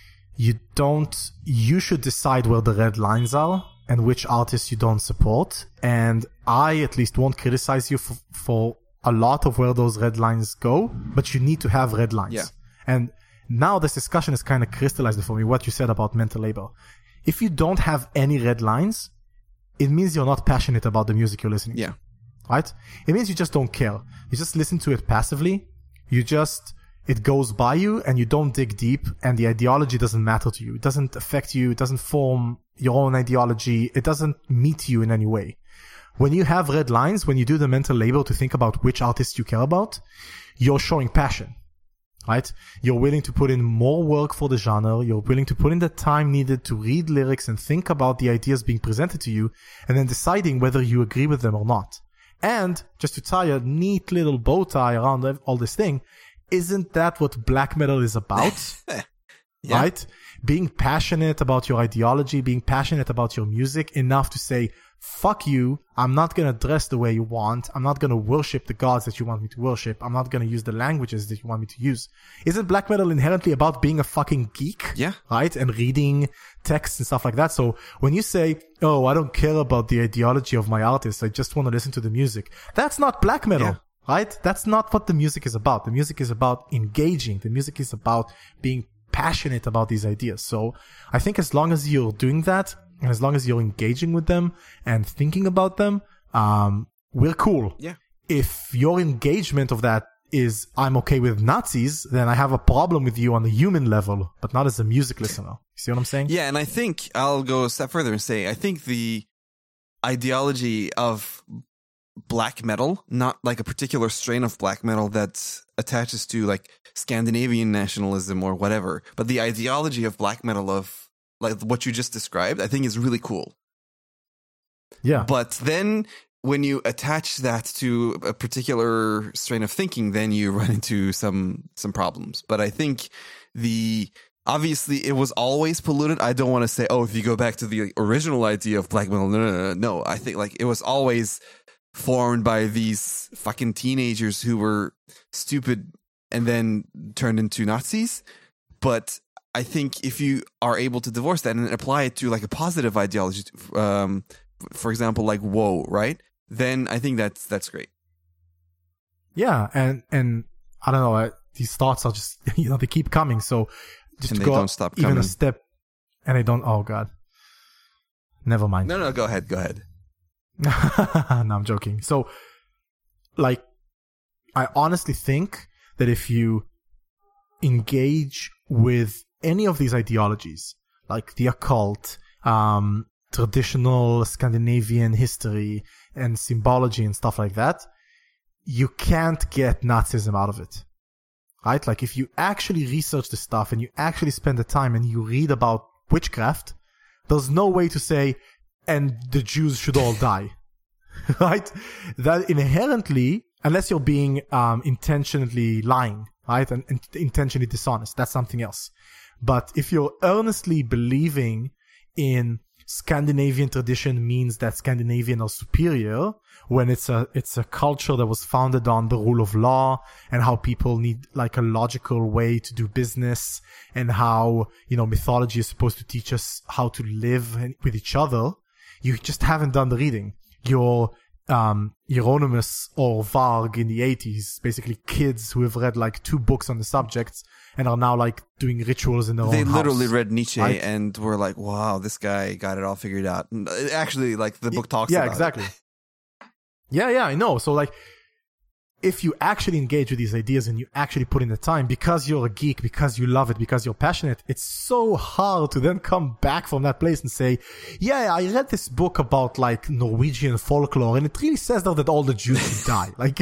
you should decide where the red lines are and which artists you don't support. And I, at least, won't criticize you for a lot of where those red lines go, but you need to have red lines. Yeah. And now this discussion is kind of crystallized for me, what you said about mental labor. If you don't have any red lines, it means you're not passionate about the music you're listening to. Right? It means you just don't care. You just listen to it passively. It goes by you and you don't dig deep, and the ideology doesn't matter to you. It doesn't affect you. It doesn't form your own ideology. It doesn't meet you in any way. When you have red lines, when you do the mental labor to think about which artists you care about, you're showing passion. Right? You're willing to put in more work for the genre. You're willing to put in the time needed to read lyrics and think about the ideas being presented to you, and then deciding whether you agree with them or not. And just to tie a neat little bow tie around all this thing, isn't that what black metal is about? Right? Being passionate about your ideology, being passionate about your music enough to say, fuck you, I'm not going to dress the way you want. I'm not going to worship the gods that you want me to worship. I'm not going to use the languages that you want me to use. Isn't black metal inherently about being a fucking geek? Yeah. Right? And reading texts and stuff like that. So when you say, oh, I don't care about the ideology of my artist, I just want to listen to the music, that's not black metal. Right? That's not what the music is about. The music is about engaging. The music is about being passionate about these ideas. So I think as long as you're doing that, and as long as you're engaging with them and thinking about them, we're cool. Yeah. If your engagement of that is I'm okay with Nazis, then I have a problem with you on the human level, but not as a music listener. You see what I'm saying? Yeah, and I think I'll go a step further and say I think the ideology of black metal, not like a particular strain of black metal that attaches to like Scandinavian nationalism or whatever, but the ideology of black metal of like what you just described, I think is really cool. Yeah. But then when you attach that to a particular strain of thinking, then you run into some problems. But I think obviously it was always polluted. I don't want to say, oh, if you go back to the original idea of black metal, no. I think like it was always formed by these fucking teenagers who were stupid and then turned into Nazis. But I think if you are able to divorce that and apply it to like a positive ideology, for example, like woe, right? Then I think that's great. Yeah, and I don't know, these thoughts are just, they keep coming. So just and to they go don't stop even coming. a step, and they don't. Oh God, never mind. No, go ahead. No, I'm joking. So, like, I honestly think that if you engage with any of these ideologies, like the occult, traditional Scandinavian history and symbology and stuff like that, you can't get Nazism out of it. Right? Like if you actually research the stuff and you actually spend the time and you read about witchcraft, there's no way to say, and the Jews should all die. Right? That inherently, unless you're being intentionally lying, right? And intentionally dishonest, that's something else. But if you're earnestly believing in Scandinavian tradition means that Scandinavian are superior, when it's a culture that was founded on the rule of law and how people need like a logical way to do business, and how, mythology is supposed to teach us how to live with each other. You just haven't done the reading. You're Hieronymus or Varg in the 80s, basically kids who have read like 2 books on the subjects and are now like doing rituals in their own house. They literally read Nietzsche and were like, wow, this guy got it all figured out. Actually, like the book talks about it. Yeah, exactly. Yeah, I know. So like, if you actually engage with these ideas and you actually put in the time, because you're a geek, because you love it, because you're passionate, it's so hard to then come back from that place and say, yeah, I read this book about like Norwegian folklore and it really says that all the Jews should die. Like,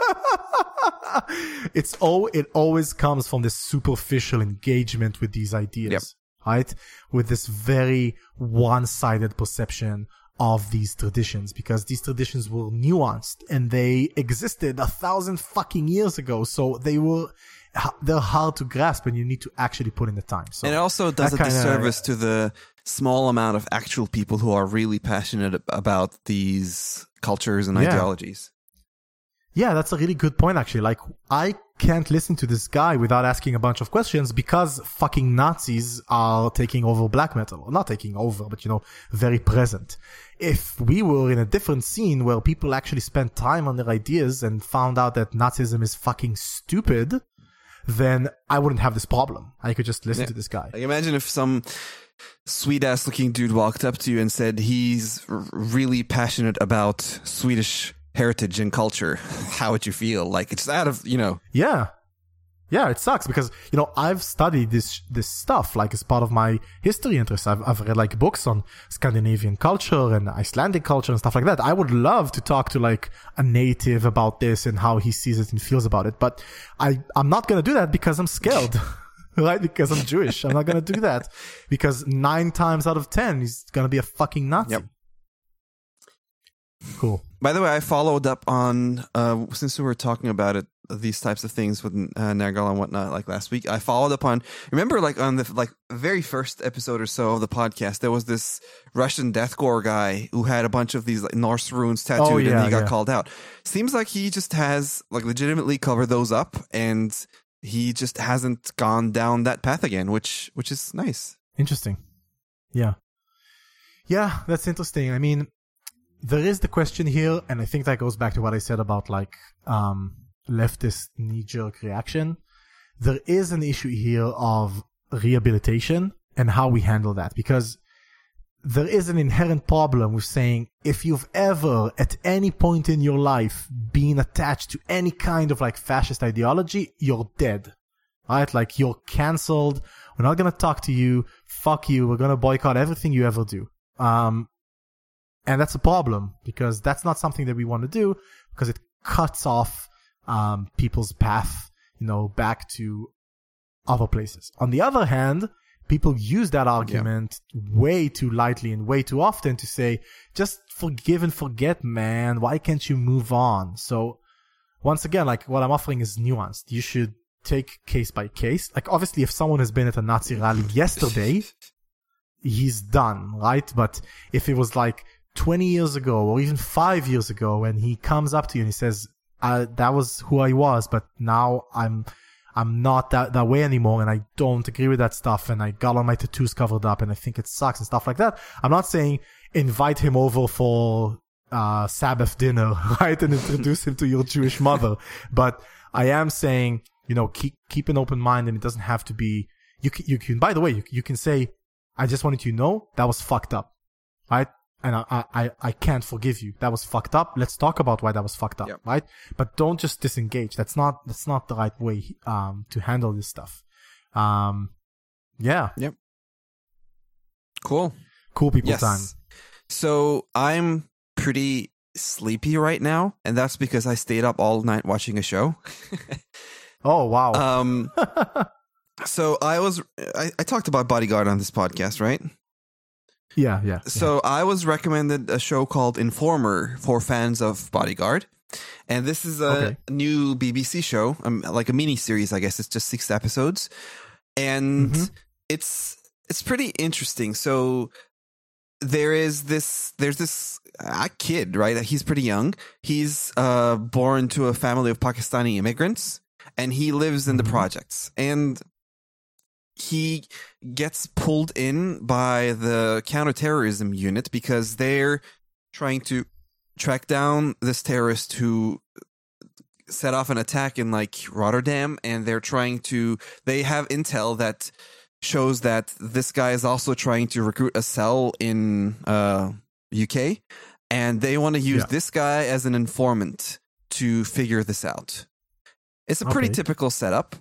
it always comes from this superficial engagement with these ideas, yep. Right? With this very one-sided perception of these traditions, because these traditions were nuanced and they existed 1,000 fucking years ago. So they're hard to grasp and you need to actually put in the time. So and it also does a disservice to the small amount of actual people who are really passionate about these cultures and ideologies. Yeah, that's a really good point, actually. Like, I can't listen to this guy without asking a bunch of questions because fucking Nazis are taking over black metal. Not taking over, but, very present. If we were in a different scene where people actually spent time on their ideas and found out that Nazism is fucking stupid, then I wouldn't have this problem. I could just listen to this guy. Like, imagine if some sweet-ass looking dude walked up to you and said he's really passionate about Swedish heritage and culture. How would you feel? Like, it's out of, Yeah, it sucks because, I've studied this stuff, like, as part of my history interest. I've read, like, books on Scandinavian culture and Icelandic culture and stuff like that. I would love to talk to, like, a native about this and how he sees it and feels about it. But I'm not going to do that because I'm scared, right? Because I'm Jewish. I'm not going to do that because 9 times out of 10, he's going to be a fucking Nazi. Yep. Cool. By the way, I followed up on, since we were talking about it, these types of things with Nergal and whatnot, like last week, I followed up on, remember like on the very first episode or so of the podcast, there was this Russian deathcore guy who had a bunch of these like Norse runes tattooed and he got called out. Seems like he just has like legitimately covered those up and he just hasn't gone down that path again, which is nice. Interesting. Yeah, that's interesting. I mean, there is the question here, and I think that goes back to what I said about like leftist knee-jerk reaction. There is an issue here of rehabilitation and how we handle that, because there is an inherent problem with saying if you've ever at any point in your life been attached to any kind of like fascist ideology, you're dead, right? Like you're cancelled. We're not going to talk to you. Fuck you. We're going to boycott everything you ever do. And that's a problem because that's not something that we want to do because it cuts off people's path, back to other places. On the other hand, people use that argument way too lightly and way too often to say, just forgive and forget, man. Why can't you move on? So once again, like what I'm offering is nuanced. You should take case by case. Like obviously if someone has been at a Nazi rally yesterday, he's done, right? But if it was like 20 years ago or even 5 years ago and he comes up to you and he says, that was who I was, but now I'm not that way anymore and I don't agree with that stuff and I got all my tattoos covered up and I think it sucks and stuff like that. I'm not saying invite him over for Sabbath dinner, right? And introduce him to your Jewish mother. But I am saying, keep an open mind and it doesn't have to be, you can, by the way, you can say, I just wanted you to know that was fucked up, right? And I can't forgive you. That was fucked up. Let's talk about why that was fucked up, right? But don't just disengage. That's not the right way to handle this stuff. Yeah. Yep. Cool people time. So I'm pretty sleepy right now, and that's because I stayed up all night watching a show. Oh wow. So I talked about Bodyguard on this podcast, right? Yeah. So I was recommended a show called Informer for fans of Bodyguard. And this is a new BBC show, like a mini series, I guess. It's just 6 episodes. And it's pretty interesting. So there's this kid, right? He's pretty young. He's born to a family of Pakistani immigrants, and he lives in the projects. And he gets pulled in by the counterterrorism unit because they're trying to track down this terrorist who set off an attack in like Rotterdam, and they have intel that shows that this guy is also trying to recruit a cell in UK, and they want to use this guy as an informant to figure this out. It's a pretty typical setup.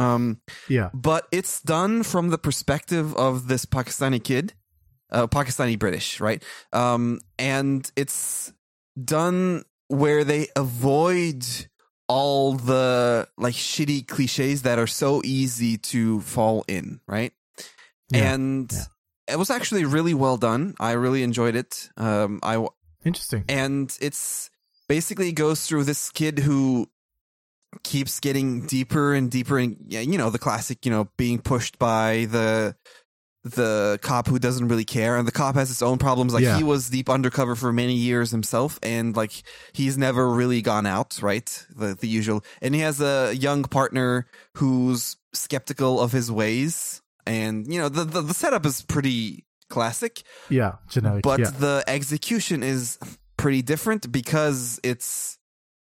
But it's done from the perspective of this Pakistani kid, Pakistani British, right? And it's done where they avoid all the like shitty cliches that are so easy to fall in, right? And it was actually really well done. I really enjoyed it. Interesting. And it's basically goes through this kid who keeps getting deeper and deeper, and the classic, being pushed by the cop who doesn't really care, and the cop has his own problems. Like he was deep undercover for many years himself, and like he's never really gone out, right? The usual. And he has a young partner who's skeptical of his ways, and the setup is pretty classic. Yeah, generic. But the execution is pretty different because it's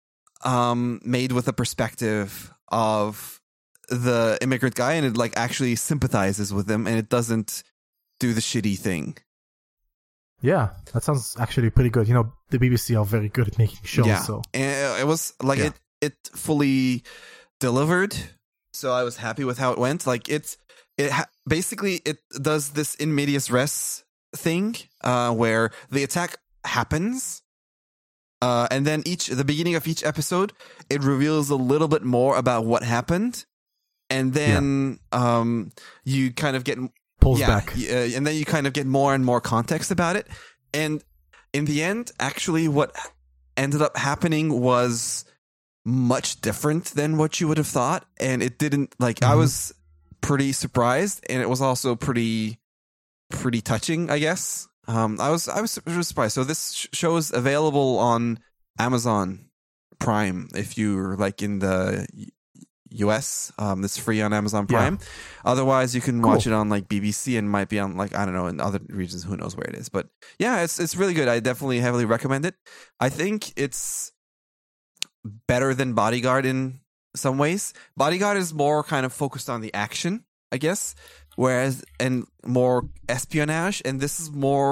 made with a perspective of the immigrant guy, and it like actually sympathizes with him, and it doesn't do the shitty thing. Yeah, that sounds actually pretty good. The BBC are very good at making shows. Yeah, so and it was like it fully delivered. So I was happy with how it went. Like basically it does this in medias res thing, where the attack happens. And then the beginning of each episode, it reveals a little bit more about what happened, and then you kind of get pulls back, and then you kind of get more and more context about it. And in the end, actually, what ended up happening was much different than what you would have thought, and it didn't like. I was pretty surprised, and it was also pretty touching, I guess. I was surprised. So this show is available on Amazon Prime if you're like in the US. It's free on Amazon Prime. Otherwise, you can watch it on like BBC, and might be on like, I don't know, in other regions. Who knows where it is? But yeah, it's really good. I definitely heavily recommend it. I think it's better than Bodyguard in some ways. Bodyguard is more kind of focused on the action, I guess, and more espionage, and this is more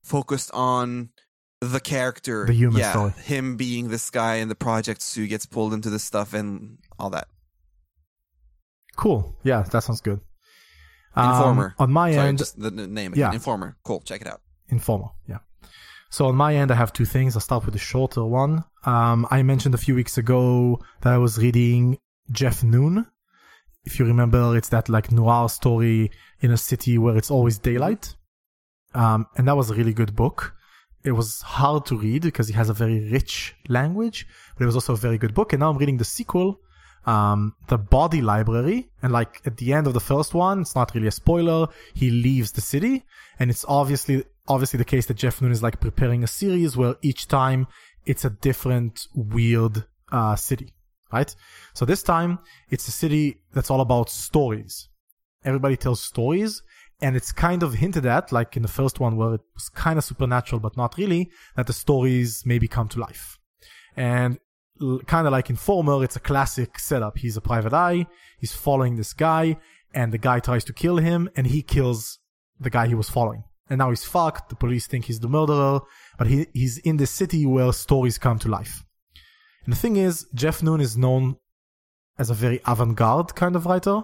focused on the character. The human story. Him being this guy in the projects who gets pulled into this stuff and all that. Cool. Yeah, that sounds good. Informer. On my end, just the name again. Yeah. Informer. Cool. Check it out. Informer, yeah. So on my end, I have two things. I'll start with the shorter one. I mentioned a few weeks ago that I was reading Jeff Noon. If you remember, it's that like noir story in a city where it's always daylight. And that was a really good book. It was hard to read because he has a very rich language, but it was also a very good book. And now I'm reading the sequel, The Body Library. And like at the end of the first one, it's not really a spoiler. He leaves the city, and it's obviously the case that Jeff Noon is like preparing a series where each time it's a different weird city, right? So this time it's a city that's all about stories. Everybody tells stories, and it's kind of hinted at, like in the first one where it was kind of supernatural but not really, that the stories maybe come to life. And kind of like Informer, it's a classic setup. He's a private eye, he's following this guy, and the guy tries to kill him, and he kills the guy he was following. And now he's fucked. The police think he's the murderer, but he's in the city where stories come to life. And the thing is, Jeff Noon is known as a very avant-garde kind of writer.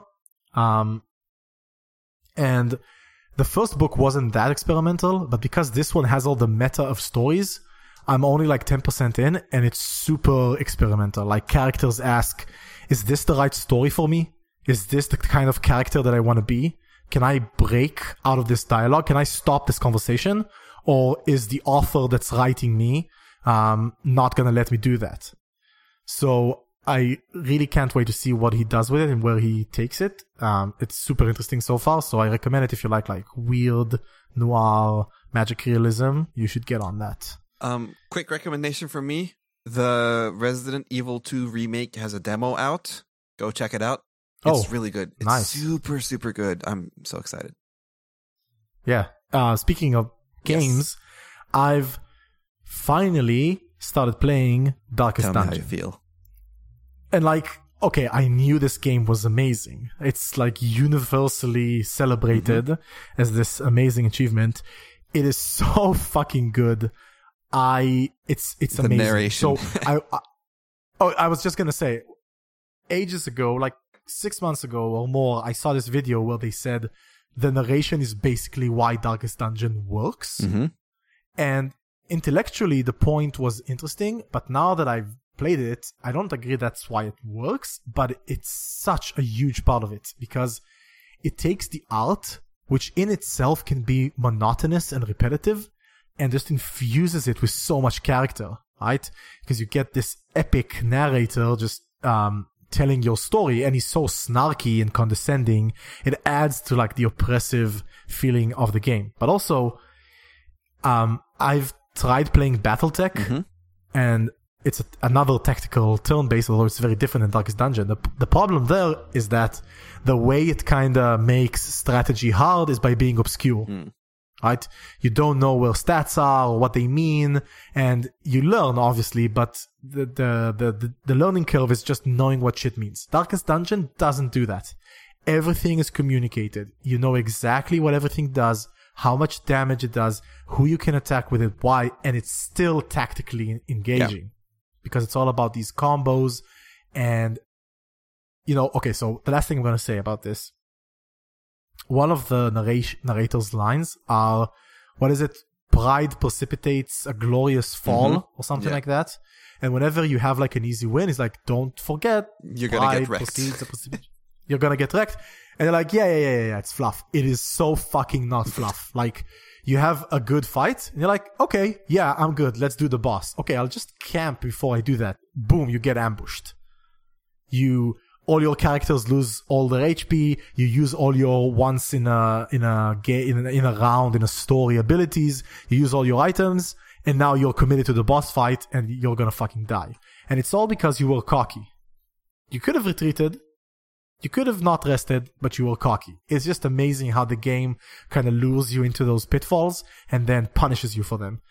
And the first book wasn't that experimental, but because this one has all the meta of stories, I'm only like 10% in, and it's super experimental. Like characters ask, is this the right story for me? Is this the kind of character that I want to be? Can I break out of this dialogue? Can I stop this conversation? Or is the author that's writing me not going to let me do that? So I really can't wait to see what he does with it and where he takes it. It's super interesting so far, so I recommend it if you like weird, noir, magic realism. You should get on that. Quick recommendation from me. The Resident Evil 2 remake has a demo out. Go check it out. It's really good. It's nice. Super, super good. I'm so excited. Yeah. Speaking of games, Yes. I've finally started playing Darkest Tell me how Dungeon. you feel. And okay, I knew this game was amazing. It's universally celebrated as this amazing achievement. It is so fucking good. It's The amazing. narration. So I was just gonna say, ages ago, like 6 months ago or more, I saw this video where they said the narration is basically why Darkest Dungeon works. Mm-hmm. And intellectually, the point was interesting, but now that I've played it, I don't agree that's why it works, but it's such a huge part of it because it takes the art, which in itself can be monotonous and repetitive, and just infuses it with so much character, right? Because you get this epic narrator just telling your story, and he's so snarky and condescending. It adds to the oppressive feeling of the game. But also, I've tried playing BattleTech, and it's another tactical turn-based, although it's very different than Darkest Dungeon. The problem there is that the way it kind of makes strategy hard is by being obscure. Right? You don't know where stats are or what they mean, and you learn, obviously, but the learning curve is just knowing what shit means. Darkest Dungeon doesn't do that. Everything is communicated. You know exactly what everything does, how much damage it does, who you can attack with it, why, and it's still tactically engaging. Because it's all about these combos, and, okay, so the last thing I'm going to say about this, one of the narrator's lines are, what is it? Pride precipitates a glorious fall, or something like that. And whenever you have an easy win, it's don't forget, You're going to get wrecked. You're going to get wrecked. And they're yeah, it's fluff. It is so fucking not fluff. You have a good fight, and you're okay, yeah, I'm good. Let's do the boss. Okay, I'll just camp before I do that. Boom, you get ambushed. All your characters lose all their HP. You use all your once in a round in a story abilities. You use all your items, and now you're committed to the boss fight, and you're gonna fucking die. And it's all because you were cocky. You could have retreated. You could have not rested, but you were cocky. It's just amazing how the game kind of lures you into those pitfalls and then punishes you for them.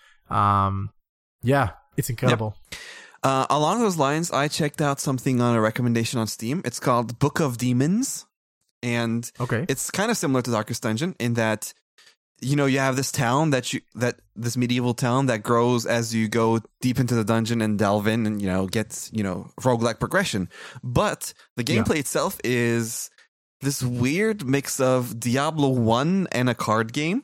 Yeah, it's incredible. Yep. Along those lines, I checked out something on a recommendation on Steam. It's called Book of Demons, and Okay. it's kind of similar to Darkest Dungeon in that you have this town this medieval town that grows as you go deep into the dungeon and delve in and, gets, roguelike progression. But the gameplay itself is this weird mix of Diablo 1 and a card game.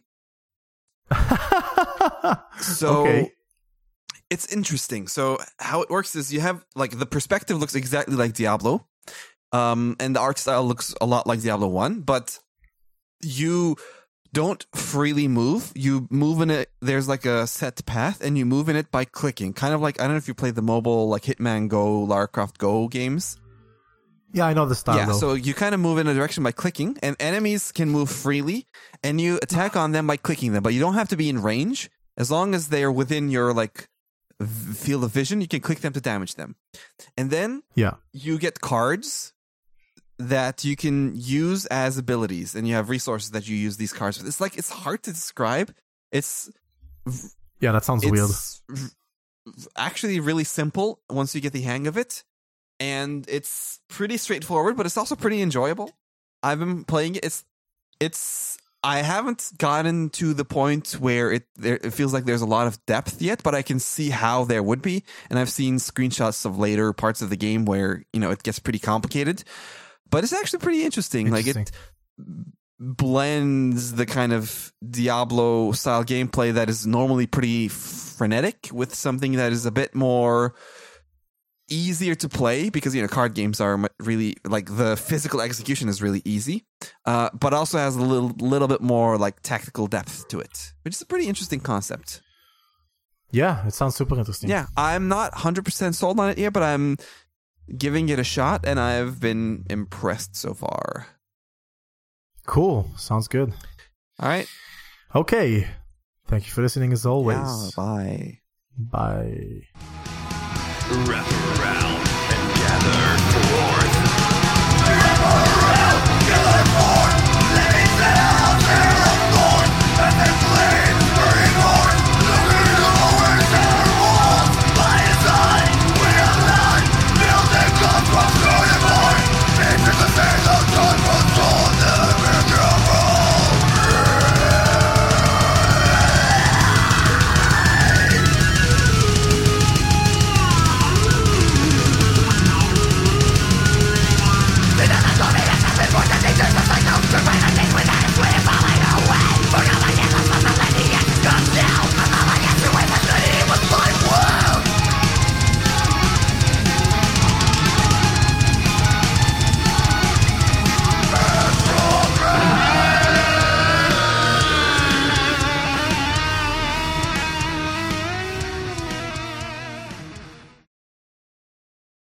So it's interesting. So how it works is you have like the perspective looks exactly like Diablo. And the art style looks a lot like Diablo 1, but you don't freely move. You move in it. There's like a set path, and you move in it by clicking. Kind of like, I don't know if you played the mobile like Hitman Go, Lara Croft Go games. Yeah, I know the style. Yeah, though. so you kind of move in a direction by clicking, and enemies can move freely, and you attack on them by clicking them. But you don't have to be in range. As long as they are within your like field of vision, you can click them to damage them. And then you get cards that you can use as abilities, and you have resources that you use these cards with. It's hard to describe. That sounds weird. Actually really simple once you get the hang of it, and it's pretty straightforward, but it's also pretty enjoyable. I've been playing it. I haven't gotten to the point where it feels like there's a lot of depth yet, but I can see how there would be, and I've seen screenshots of later parts of the game where it gets pretty complicated. But it's actually pretty interesting. Like, it blends the kind of Diablo style gameplay that is normally pretty frenetic with something that is a bit more easier to play, because card games are really like the physical execution is really easy, but also has a little bit more like tactical depth to it, which is a pretty interesting concept. Yeah, it sounds super interesting. Yeah, I'm not 100% sold on it yet, but I'm giving it a shot, and I've been impressed so far. Cool. Sounds good. All right. Okay. Thank you for listening as always. Yeah, bye. Bye.